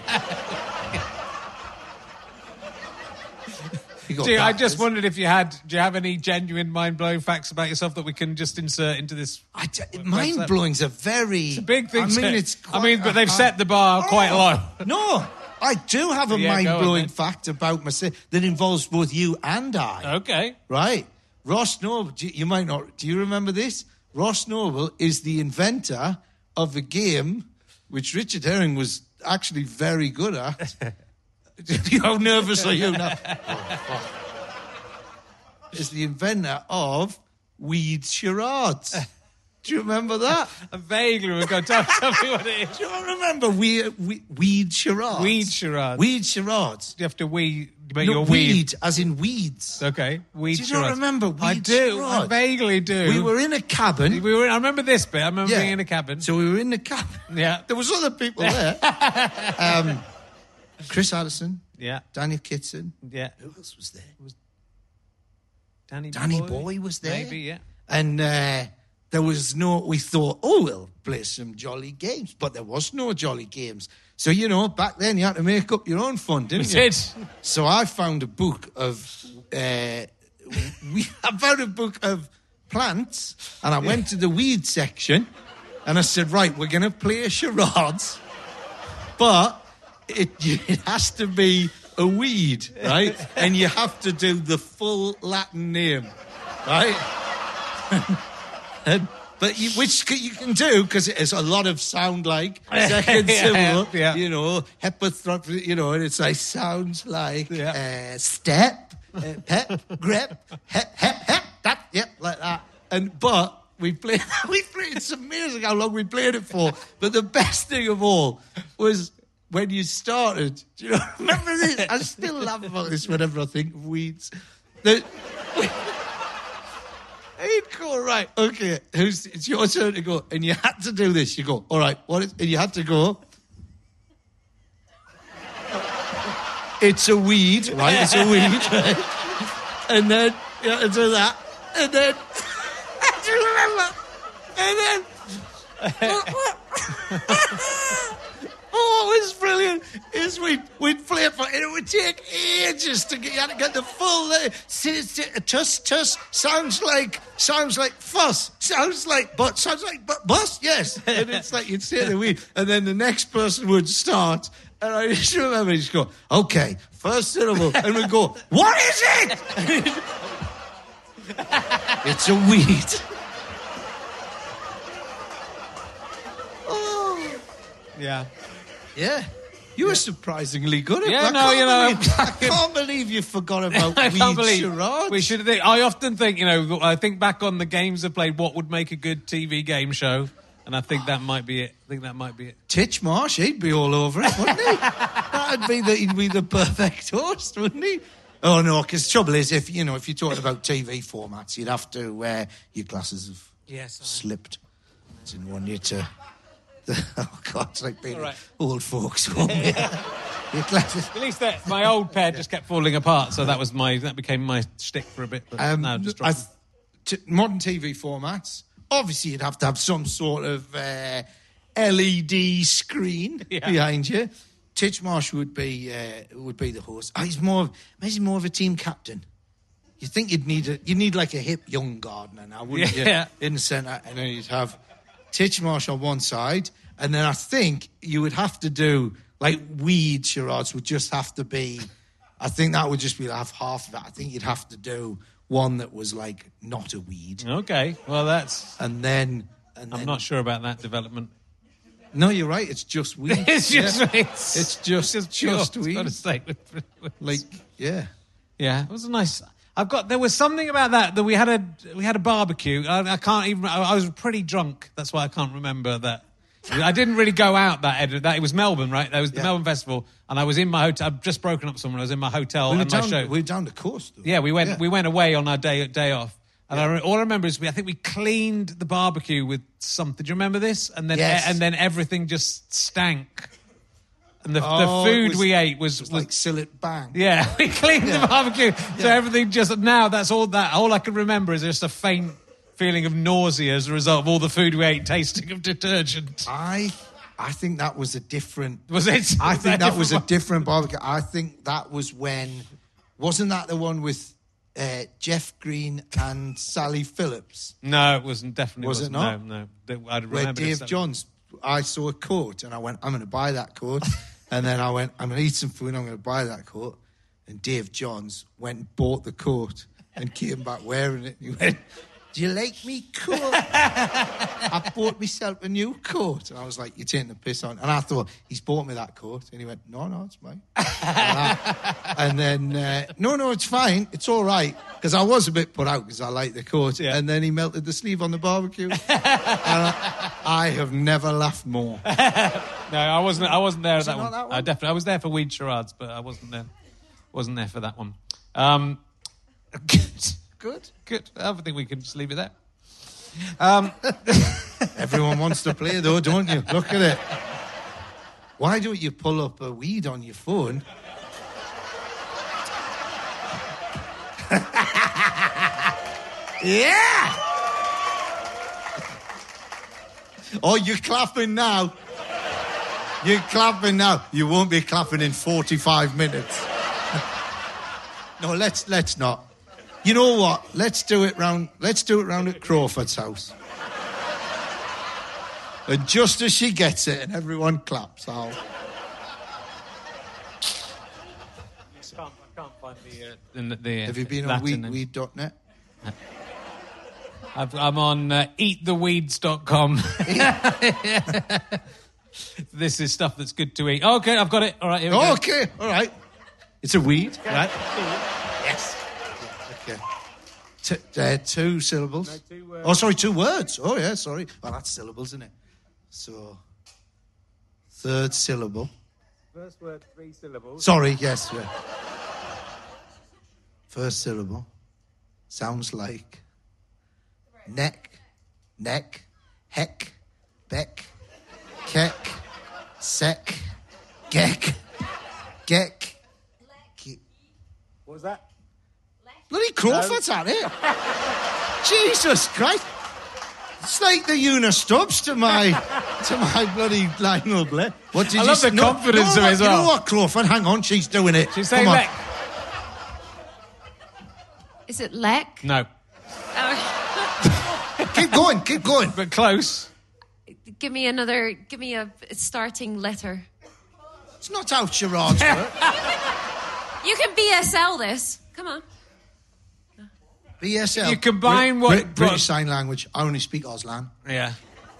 I just wondered if do you have any genuine mind-blowing facts about yourself that we can just insert into this? Mind-blowing's it's a big thing. But they've set the bar quite low. No, I do have a mind-blowing fact about myself that involves both you and I. Okay. Right. Ross Noble, you might not, do you remember this? Ross Noble is the inventor of a game which Richard Herring was actually very good at. How nervous are you now? Is the inventor of weed charades. Do you remember that? I vaguely remember. Tell me what it is. Do you remember weed charades? Weed charades. Weed charades. You have to weed as in weeds. Okay, weed charades. Do you not remember weed I do. charades? I vaguely do. We were in a cabin. I remember this bit. I remember being in a cabin. So we were in the cabin. Yeah. There was other people there. Chris Addison. Yeah. Daniel Kitson. Yeah. Who else was there? Danny Boy was there. Maybe, yeah. And there was we thought, we'll play some jolly games. But there was no jolly games. So, back then you had to make up your own fun, didn't you? We did. So I found a book of... I found a book of plants, and I went to the weed section, and I said, right, we're going to play charades, but... It has to be a weed, right? And you have to do the full Latin name, right? Which you can do because it has a lot of sound like second syllable, you know, hepathrop, you know, and it's like sounds like step, pep, grep, hep, that, like that. But we played. It's amazing how long we played it for. But the best thing of all was when you started. Do you know? Remember this? I still laugh about this whenever I think of weeds. He'd go, right, okay, it's your turn to go. And you had to do this. You go, all right, and you had to go. It's a weed, right? It's a weed, right? And then you had to do that. And then, do you remember? And then, oh, it was brilliant. We'd play it and it would take ages to get. You had to get the full. Tuss sounds like fuss. Sounds like bus. Yes, and it's like you'd say the weed, and then the next person would start. And I just remember he'd go, okay, first syllable, and we'd go, what is it? It's a weed. Oh, yeah. Yeah. You were surprisingly good at it. Yeah, I can't believe you forgot about weed charades. We should think. I often think, I think back on the games I played, what would make a good TV game show, and I think that might be it. Titchmarsh, he'd be all over it, wouldn't he? He'd be the perfect host, wouldn't he? Oh, no, because the trouble is, if you're talking about TV formats, you'd have to wear your glasses of slipped. I didn't want you to... Oh, God, it's like being old folks home. Your glasses. At least my old pair just kept falling apart, so that became my shtick for a bit. But now just dropped modern TV formats, obviously you'd have to have some sort of LED screen behind you. Titchmarsh would be the host. Oh, he's more of a team captain. You think you'd need like a hip young gardener now, wouldn't you? In the centre, and then you'd have Titchmarsh on one side, and then I think you would have to do like weed charades would just have to be. I think that would just be half of it. I think you'd have to do one that was like not a weed. Okay, well that's. And then I'm not sure about that development. No, you're right. It's just weed. It's just weed. It's just weed. Got to say, yeah. It was a nice. There was something about that we had a barbecue. I can't even. I was pretty drunk. That's why I can't remember that. I didn't really go out that it was Melbourne, right? That was the Melbourne Festival, and I was in my hotel. I'd just broken up with someone. I was in my hotel and my show. We were down the coast. Though. Yeah, we went away on our day off. And all I remember is I think we cleaned the barbecue with something. Do you remember this? And then everything just stank. And the food we ate was like Sillet Bang. Yeah, we cleaned the barbecue. So everything just now that's all that. All I can remember is just a faint feeling of nausea as a result of all the food we ate tasting of detergent. I think that was a different. Was it? I think that was a different barbecue. I think that was when. Wasn't that the one with Jeff Green and Sally Phillips? No, it wasn't. Definitely wasn't. Not? No. I remember where Dave Johns. I saw a coat and I went, I'm going to buy that coat. And then I went, I'm going to eat some food and I'm going to buy that coat. And Dave Johns went and bought the coat and came back wearing it. He went, do you like me coat? I bought myself a new coat. And I was like, you're taking the piss on. And I thought, he's bought me that coat. And he went, no, it's mine. And then, no, it's fine. It's all right. Because I was a bit put out because I liked the coat. Yeah. And then he melted the sleeve on the barbecue. And I have never laughed more. No, I wasn't there at that one. I was there for weed charades, but I wasn't there for that one. Good. I think we can just leave it there. Everyone wants to play, though, don't you? Look at it. Why don't you pull up a weed on your phone? Yeah! Oh, you're clapping now. You're clapping now. You won't be clapping in 45 minutes. No, let's not. You know what? Let's do it round at Crawford's house. And just as she gets it and everyone claps, I'll... Have you been on weed.net? I'm on eattheweeds.com. This is stuff that's good to eat. Okay, I've got it. All right, here we go. Okay, all right. It's a weed, right? Yes. Okay. 2 syllables. No, 2 words. Oh, sorry, 2 words. Oh, yeah, sorry. Well, that's syllables, isn't it? So, 3rd syllable. First word, 3 syllables. Sorry, yes. Yeah. 1st syllable. Sounds like neck, heck, beck, keck, sec, geck. What was that? Bloody Crawford's at it. Jesus Christ. It's like the Una Stubbs to my bloody Lionel Blair. What did I you love the confidence of it as well. You know what, Crawford? Hang on, she's doing it. She's saying Come on. leck. Is it leck? No. Keep going. But close. Give me a starting letter. It's not how charades work. You can BSL this. Come on. BSL. You combine what... British Sign Language. I only speak Auslan. Yeah.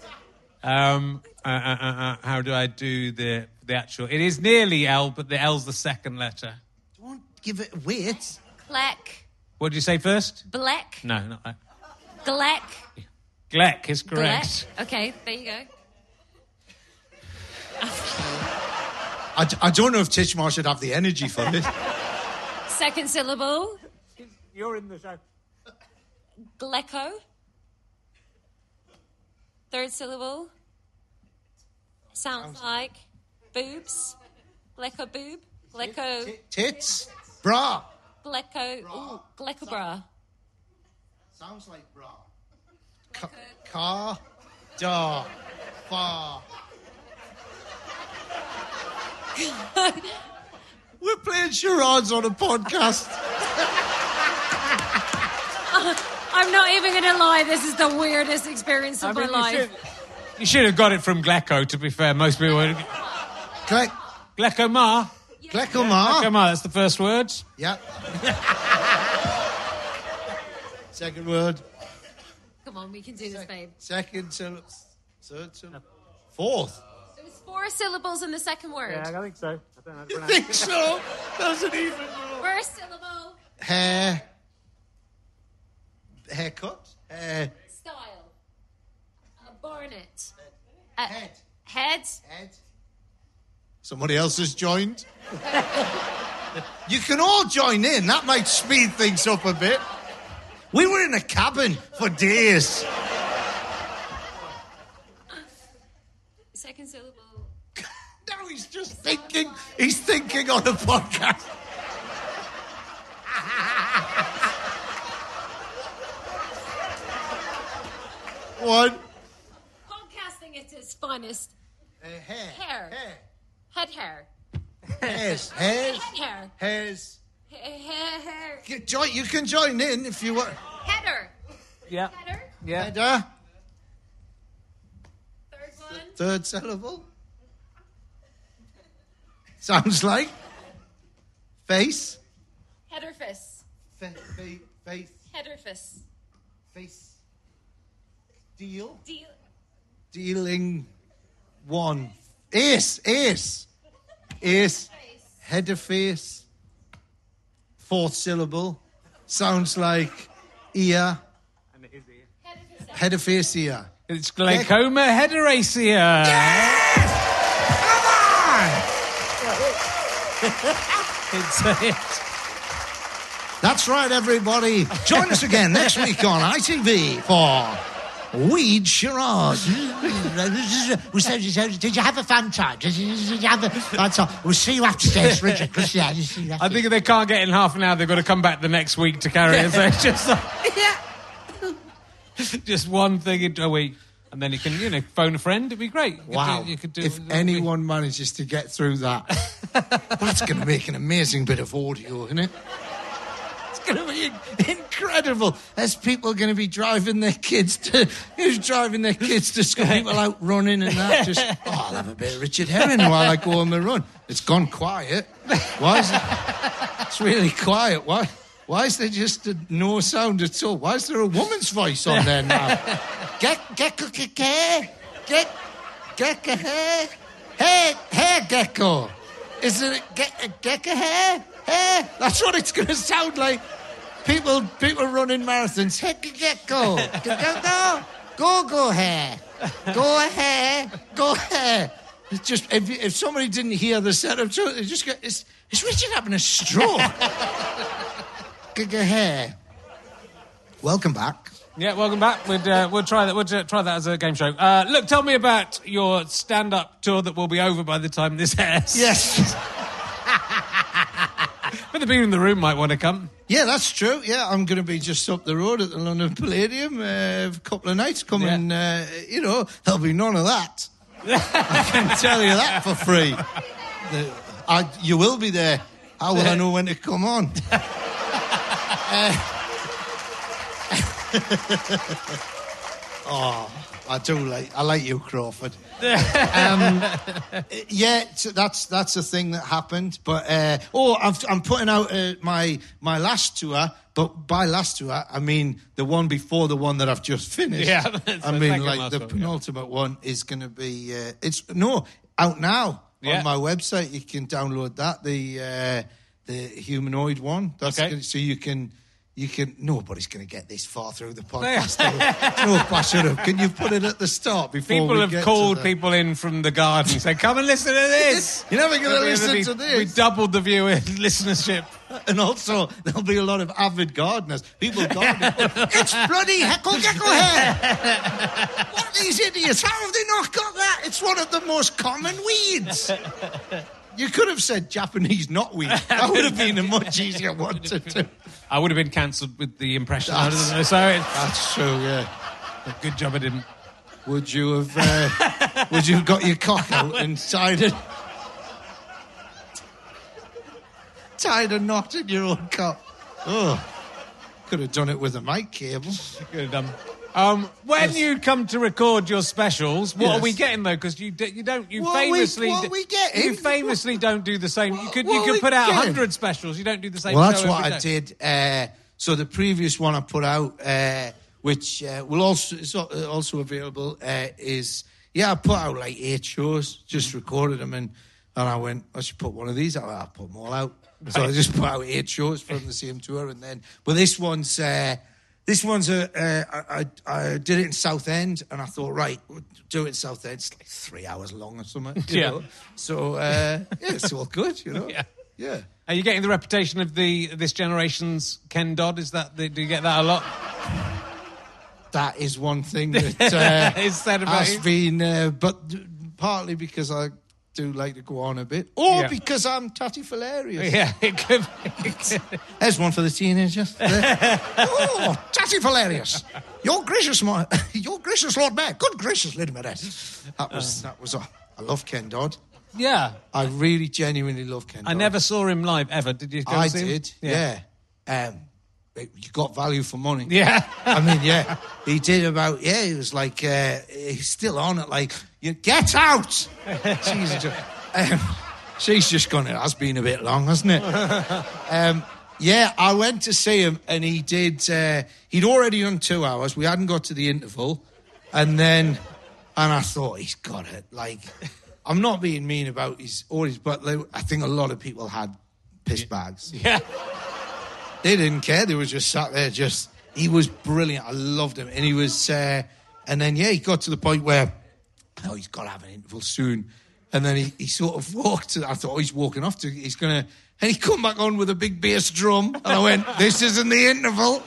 How do I do the actual... It is nearly L, but the L's the second letter. Don't give it weight. Gleck. What did you say first? Bleck. No, not that. Gleck. Gleck is correct. Gleck. Okay, there you go. I don't know if Titchmarsh should have the energy for this. 2nd syllable. You're in the show. Glecko. 3rd syllable. Sounds like boobs. Glecko boob. Glecko. Tits. Bra. Glecko. Ooh, Glecko bra. Sounds like bra. Car. Da. Far. We're playing charades on a podcast. I'm not even going to lie. This is the weirdest experience of my life. You should have got it from Glecko, to be fair. Most people would. Gleckomar. Gleckomar. Gleckomar, that's the first word. Yeah. Second word. Come on, we can do this, babe. Second syllable. Third syllable. 4th. It was 4 syllables in the second word. Yeah, I think so. I don't know how to You pronounce think so? Doesn't even know. 1st syllable. Hair. Haircut. Style. Barnet. Head. Head. Somebody else has joined. You can all join in. That might speed things up a bit. We were in a cabin for days. 2nd syllable. Now he's just thinking. He's thinking on a podcast. One. Podcasting at its finest. Hair. Head hair. Hairs. Head hair. Hairs. Hair. You can join in if you want. Header. Yeah. Header. Yeah. Header. 3rd one. 3rd syllable. Sounds like face. Headerfist. Face. Headerfist. Face. Deal. Deal. Dealing. 1. Ace. Header face. 4th syllable. Sounds like ear. And it is ear. Header face ear. It's glaucoma headeracea. Yes! It's it. That's right, everybody. Join us again next week on ITV for Weed Charades. Did you have a fun time? Did you have a fun time? We'll see you upstairs, Richard. I think if they can't get in half an hour, they've got to come back the next week to carry it. So it's just just one thing a week. And then you can, phone a friend. It'd be great. You could do if anyone manages to get through that, that's going to make an amazing bit of audio, isn't it? It's going to be incredible. There's people going to be driving their kids to school. People out running and that. Just, I'll have a bit of Richard Herring while I go on my run. It's gone quiet. Why is it? It's really quiet. Why is there just no sound at all? Why is there a woman's voice on there now? Hey, Gecko. Is it Gecko hair? Hey, that's what it's going to sound like. People running marathons. Hey, Gecko. Go hair. Go hair. It's just, if somebody didn't hear the setup, they just go, is Richard having a stroke? Go hair. Welcome back. Yeah, welcome back. We'll try that. We'll try that as a game show. Look, tell me about your stand-up tour that will be over by the time this airs. Yes. But the people in the room might want to come. Yeah, that's true. Yeah, I'm going to be just up the road at the London Palladium a couple of nights coming. Yeah. There'll be none of that. I can tell you that for free. You will be there. How will I know when to come on? I like you, Crawford. Yeah, so that's a thing that happened. But I'm putting out my last tour. But by last tour, I mean the one before the one that I've just finished. Yeah, I mean like the penultimate one is going to be out now on my website. You can download that the humanoid one. That's okay. So you can. Nobody's going to get this far through the podcast. No pressure. Can you put it at the start before people have called people in from the garden and said, come and listen to this. You're never going to listen to this. We doubled the viewer listenership. And also, there'll be a lot of avid gardeners. People gardening. It's bloody heckle gecko hair. What are these idiots? How have they not got that? It's one of the most common weeds. You could have said Japanese knotweed. That would have been a much easier one to do. I would have been cancelled with the impression. That's true, yeah. Good job I didn't. Would you have got your cock out and tied a knot in your own cock? Oh, could have done it with a mic cable. Could have done. When you come to record your specials, what are we getting though? Because you famously don't do the same. You could put out 100 specials. You don't do the same. Well, that's what I did. So the previous one I put out, which will also available, is I put out like 8 shows, just recorded them, and I went, I should put one of these out. I'll put them all out. Right. So I just put out 8 shows from the same tour, but this one's. I did it in Southend, and I thought, right, we'll do it in Southend. It's like 3 hours long or something. You know? So, it's all good, you know. Yeah. Are you getting the reputation of this generation's Ken Dodd? Do you get that a lot? That is one thing that is said about has been, but partly because I do like to go on a bit, or because I'm tatty hilarious. Yeah, it could be. There's one for the teenagers. Oh, tatty hilarious! Your gracious Lord Mayor. Good gracious, Lady Mayoress. That was. I love Ken Dodd. Yeah, I really genuinely love Ken Dodd. I never saw him live ever. Did you? I did. Yeah. You got value for money. Yeah. I mean, yeah. He did about, he was like, he's still on it, like, get out! Jesus. She's just gone, it has been a bit long, hasn't it? I went to see him, and he did, he'd already done 2 hours, we hadn't got to the interval, and I thought, he's got it. Like, I'm not being mean about his audience, but I think a lot of people had piss bags. Yeah. They didn't care. They were just sat there. He was brilliant. I loved him. And he was, and then, he got to the point where, he's got to have an interval soon. And then he sort of walked. I thought, he's walking off. He's going to, and he come back on with a big bass drum. And I went, this isn't the interval.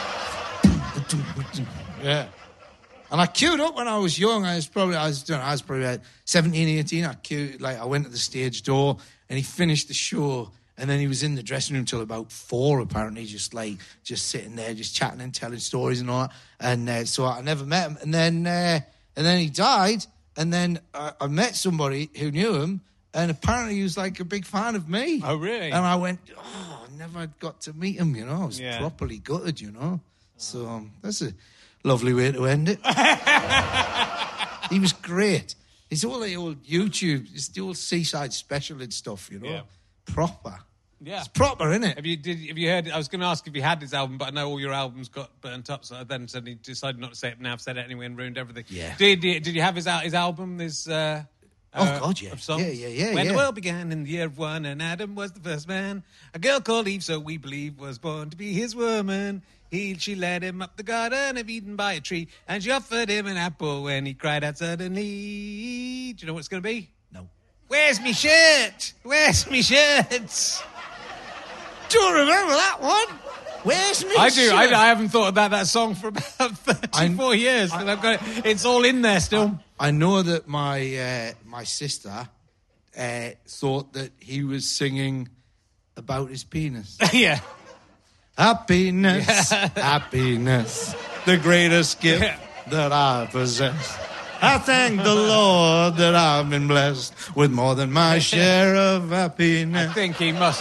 Yeah. And I queued up when I was young. I was probably like 17, 18. I went to the stage door and he finished the show. And then he was in the dressing room till about 4, apparently, just sitting there, just chatting and telling stories and all that. And so I never met him. And then he died. And then I met somebody who knew him, And apparently he was like a big fan of me. Oh, really? And I went, I never got to meet him, you know. I was Yeah. properly gutted, you know. So that's a lovely way to end it. He was great. It's all the old YouTube, it's the old Seaside Special and stuff, you know. Yeah. Proper. Yeah. It's proper, isn't it? Have you heard? I was going to ask if you had his album, but I know all your albums got burnt up. So I then suddenly decided not to say it. Now I've said it anyway and ruined everything. Yeah. Did you have his album? His God, yeah. of songs? Yeah. When the world began in the year of one, and Adam was the first man. A girl called Eve, so we believe, was born to be his woman. She led him up the garden of Eden by a tree, and she offered him an apple when he cried out suddenly. Do you know what it's going to be? No. Where's me shirt? Where's me shirt? Do you remember that one? Where's me I do. shirt? I haven't thought about that song for about 34 years, and I've got it's all in there still. I know that my sister thought that he was singing about his penis. Yeah. Happiness, happiness, the greatest gift that I possess. I thank the Lord that I've been blessed with more than my share of happiness. I think he must.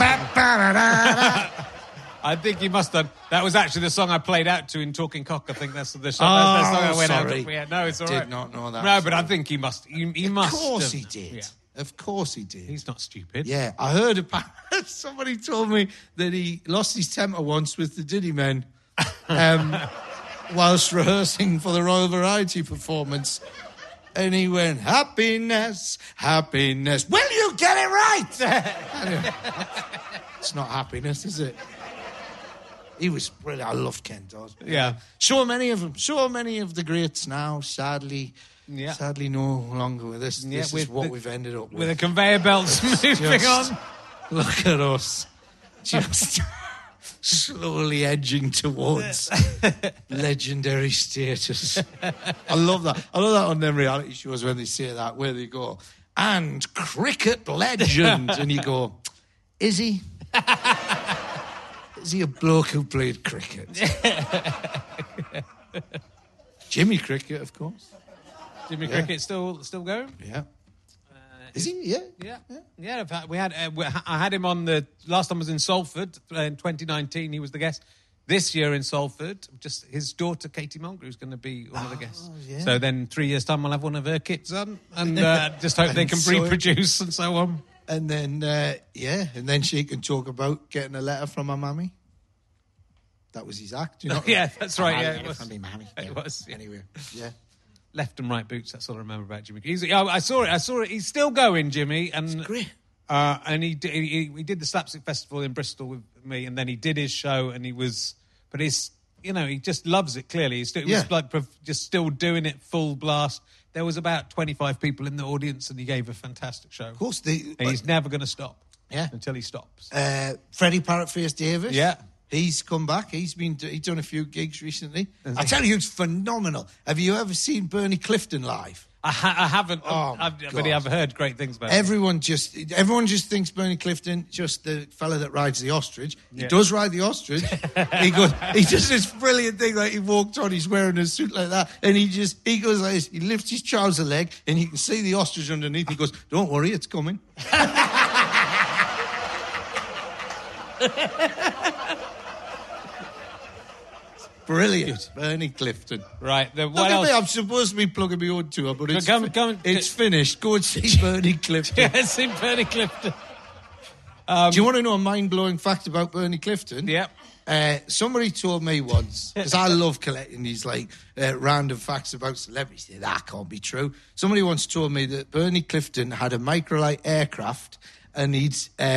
I think he must have. That was actually the song I played out to in Talking Cock. I think that's the song. That's the song I went sorry. out to. Yeah, no, it's all right. Did not know that. No, but I think he must. He must. Of course have. he did. Yeah. Of course he did. He's not stupid. Yeah, I heard about somebody told me that he lost his temper once with the Diddy Men whilst rehearsing for the Royal Variety performance. And he went, happiness, happiness. Will you get it right? It's not happiness, is it? He was brilliant. I loved Ken Dodd. Yeah. So many of them. So many of the greats now, sadly. Yeah. Sadly, no longer with us. Yeah, This is what we've ended up with. With the conveyor belts moving on. Look at us. Just slowly edging towards legendary status. I love that. I love that on them reality shows when they say that, where they go, and cricket legend. And you go, is he? Is he a bloke who played cricket? Jimmy Cricket, of course. Jimmy Cricket still going? Yeah. Is he? Yeah. Yeah. In fact, I had him on the last time I was in Salford in 2019. He was the guest. This year in Salford, just his daughter Katie Mulgrew is going to be one of the guests. Yeah. So then 3 years time, I'll have one of her kids on, and just hope they can so- reproduce and so on. And then, and then she can talk about getting a letter from her mammy. That was his act, you know? Yeah, that's right. Yeah, it was. From me mammy. It was. Yeah. Anyway, yeah. Left and right boots. That's all I remember about Jimmy. I saw it. He's still going, Jimmy. And It's great. And he did the Slapstick Festival in Bristol with me, and then he did his show, and he just loves it. Clearly, he was like just still doing it full blast. There was about 25 people in the audience, and he gave a fantastic show. Of course, and he's never going to stop. Yeah. Until he stops. Freddie Parrotface Davis. Yeah. He's come back. He's done a few gigs recently. I tell you, it's phenomenal. Have you ever seen Bernie Clifton live? I haven't, but I've heard great things about him. Everyone just thinks Bernie Clifton, just the fella that rides the ostrich. He does ride the ostrich. He does this brilliant thing, like he walked on, he's wearing a suit like that, and he goes like this, he lifts his trouser leg, and you can see the ostrich underneath. He goes, "Don't worry, it's coming." Brilliant, Bernie Clifton. Right. Look at me, I'm supposed to be plugging my own tour, but it's finished. Go and see Bernie Clifton. Yeah, see Bernie Clifton. Do you want to know a mind-blowing fact about Bernie Clifton? Yeah. Somebody told me once, because I love collecting these random facts about celebrities. That can't be true. Somebody once told me that Bernie Clifton had a microlight aircraft, and he'd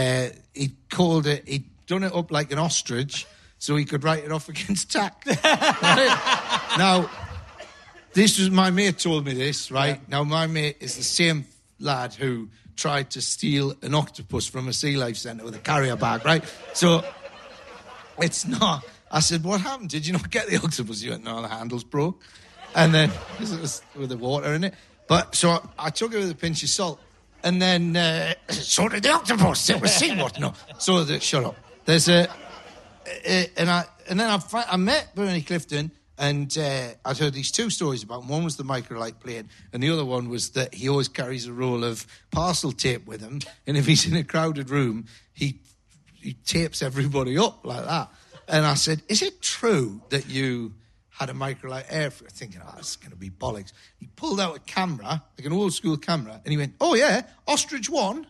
done it up like an ostrich, so he could write it off against tax. Right? Now, my mate told me this, right? Yeah. Now, my mate is the same lad who tried to steal an octopus from a sea life centre with a carrier bag, right? So, it's not... I said, what happened? Did you not get the octopus? He went, no, the handle's broke. And then, it was with the water in it. But, so I took it with a pinch of salt. And then, so did the octopus. It was seawater. No. Shut up. There's a... and then I met Bernie Clifton, And I'd heard these two stories about him. One was the microlight plane, and the other one was that he always carries a roll of parcel tape with him. And if he's in a crowded room, he tapes everybody up like that. And I said, is it true that you had a microlight air fryer? Thinking, it's going to be bollocks. He pulled out a camera, like an old school camera, and he went, oh yeah, Ostrich 1.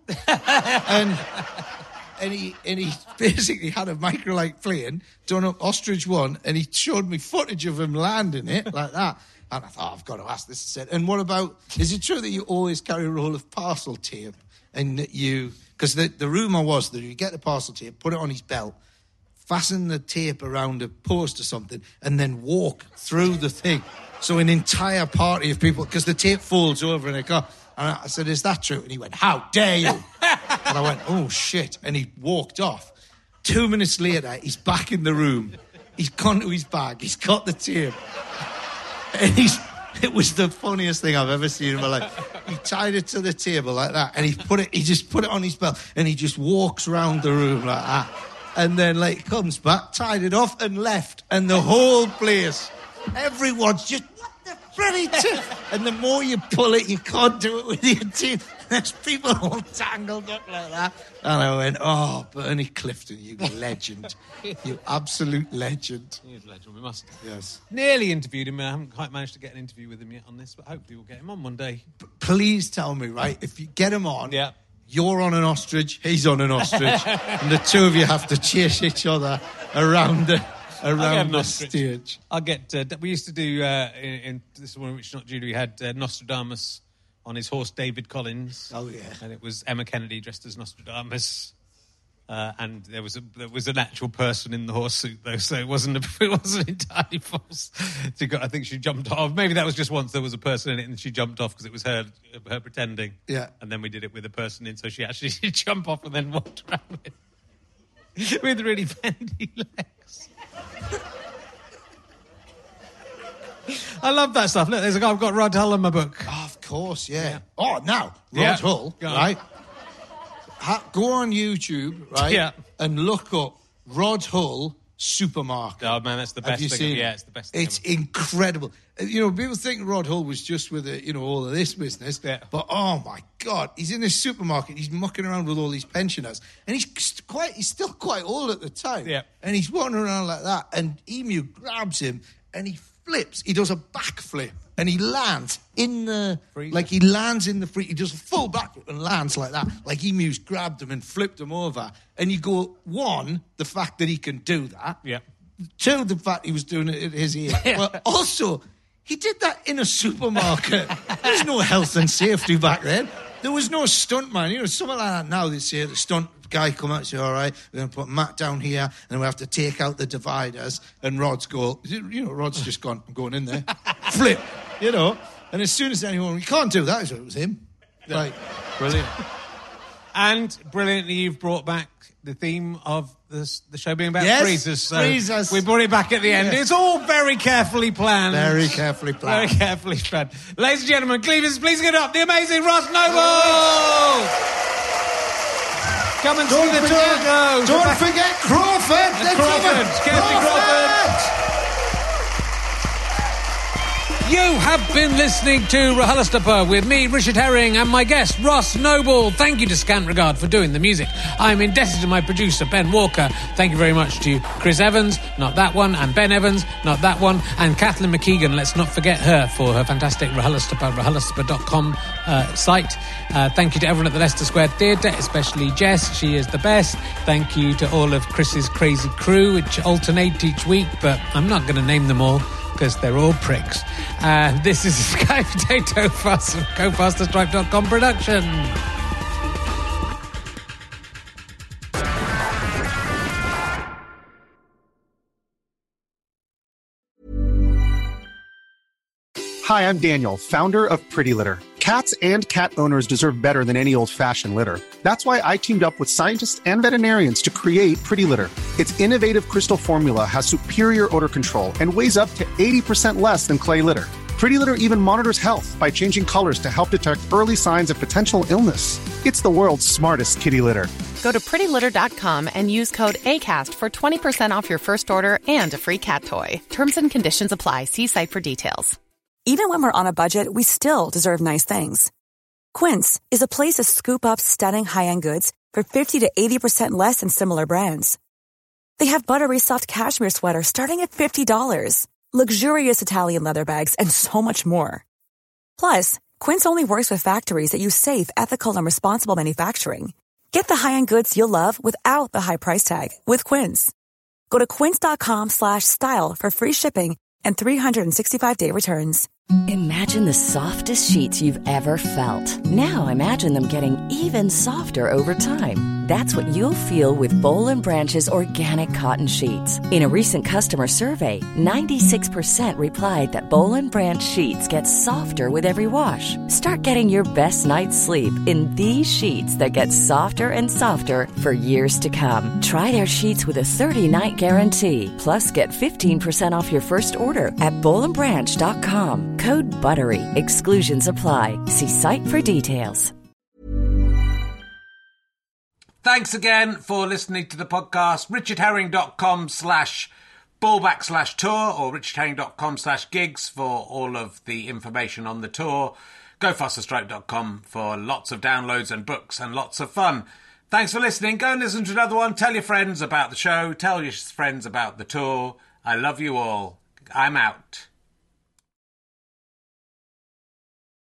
And he basically had a microlight plane done up Ostrich 1, and he showed me footage of him landing it like that. And I thought, I've got to ask this. And what about, is it true that you always carry a roll of parcel tape? And that because the rumour was that you get the parcel tape, put it on his belt, fasten the tape around a post or something, and then walk through the thing. So an entire party of people, because the tape folds over in a car. And I said, is that true? And he went, how dare you? And I went, oh, shit. And he walked off. 2 minutes later, he's back in the room. He's gone to his bag. He's got the tape. And it was the funniest thing I've ever seen in my life. He tied it to the table like that. And he just put it on his belt. And he just walks around the room like that. And then, comes back, tied it off and left. And the whole place, everyone's just... And the more you pull it, you can't do it with your teeth. There's people all tangled up like that. And I went, oh, Bernie Clifton, you legend. You absolute legend. He is a legend, we must. Yes. Nearly interviewed him. I haven't quite managed to get an interview with him yet on this, but hopefully we'll get him on one day. Please tell me, right, if you get him on, yeah, you're on an ostrich, he's on an ostrich, and the two of you have to chase each other around the stage. I'll get... we used to do, in this one which is not Julie, we had Nostradamus on his horse David Collins. Oh, yeah. And it was Emma Kennedy dressed as Nostradamus. And there was an actual person in the horse suit, though, so it wasn't entirely false. I think she jumped off. Maybe that was just once there was a person in it and she jumped off because it was her pretending. Yeah. And then we did it with a person in, so she actually did jump off and then walked around with really bendy legs. I love that stuff. Look, there's a guy. I've got Rod Hull in my book. Oh, of course, yeah. Oh, now, Rod Hull, right? Go on YouTube, right? Yeah. And look up Rod Hull Supermarket. Oh, man, that's the best thing. Yeah, it's the best thing. It's incredible. People think Rod Hull was just with all of this business. Yeah. But, oh, my God, he's in this supermarket. He's mucking around with all these pensioners. And he's still quite old at the time. Yeah. And he's wandering around like that. And Emu grabs him and he flips. He does a backflip. And he lands in the... freezer. He lands in the freezer. He does a full backflip and lands like that. Like Emu's grabbed him and flipped him over. And you go, one, the fact that he can do that. Yeah. Two, the fact he was doing it at his ear. But also, he did that in a supermarket. There's no health and safety back then. There was no stuntman. Something like that now, they say the stunt guy come out and say, all right, we're going to put Matt down here and then we have to take out the dividers. And Rod's Rod's just gone, I'm going in there. Flip, And as soon as anyone, you can't do that, so it was him. Like, brilliant. And brilliantly, you've brought back the theme of the show being about freezers. So freezers. We brought it back at the end. It's all very carefully planned. Very carefully planned. Very carefully planned. Ladies and gentlemen, Cleavers, please get up the amazing Ross Noble! Come and see the tour go. Don't forget Crawford. Kirsty Crawford. You have been listening to RHLSTP with me, Richard Herring, and my guest, Ross Noble. Thank you to Scant Regard for doing the music. I'm indebted to my producer, Ben Walker. Thank you very much to Chris Evans, not that one, and Ben Evans, not that one, and Kathleen McKeegan. Let's not forget her for her fantastic RHLSTP, RHLSTP.com site. Thank you to everyone at the Leicester Square Theatre, especially Jess. She is the best. Thank you to all of Chris's crazy crew, which alternate each week, but I'm not going to name them all, because they're all pricks. This is a Sky Potato Fuss of GoFasterStripe.com production. Hi, I'm Daniel, founder of Pretty Litter. Cats and cat owners deserve better than any old-fashioned litter. That's why I teamed up with scientists and veterinarians to create Pretty Litter. Its innovative crystal formula has superior odor control and weighs up to 80% less than clay litter. Pretty Litter even monitors health by changing colors to help detect early signs of potential illness. It's the world's smartest kitty litter. Go to prettylitter.com and use code ACAST for 20% off your first order and a free cat toy. Terms and conditions apply. See site for details. Even when we're on a budget, we still deserve nice things. Quince is a place to scoop up stunning high-end goods for 50 to 80% less than similar brands. They have buttery soft cashmere sweaters starting at $50, luxurious Italian leather bags, and so much more. Plus, Quince only works with factories that use safe, ethical, and responsible manufacturing. Get the high-end goods you'll love without the high price tag with Quince. Go to quince.com/style for free shipping and 365-day returns. Imagine the softest sheets you've ever felt. Now imagine them getting even softer over time. That's what you'll feel with Boll & Branch's organic cotton sheets. In a recent customer survey, 96% replied that Boll & Branch sheets get softer with every wash. Start getting your best night's sleep in these sheets that get softer and softer for years to come. Try their sheets with a 30-night guarantee. Plus, get 15% off your first order at bollandbranch.com. Code BUTTERY. Exclusions apply. See site for details. Thanks again for listening to the podcast. richardherring.com/ballback/tour or richardherring.com/gigs for all of the information on the tour. GoFasterStripe.com for lots of downloads and books and lots of fun. Thanks for listening. Go and listen to another one. Tell your friends about the show. Tell your friends about the tour. I love you all. I'm out.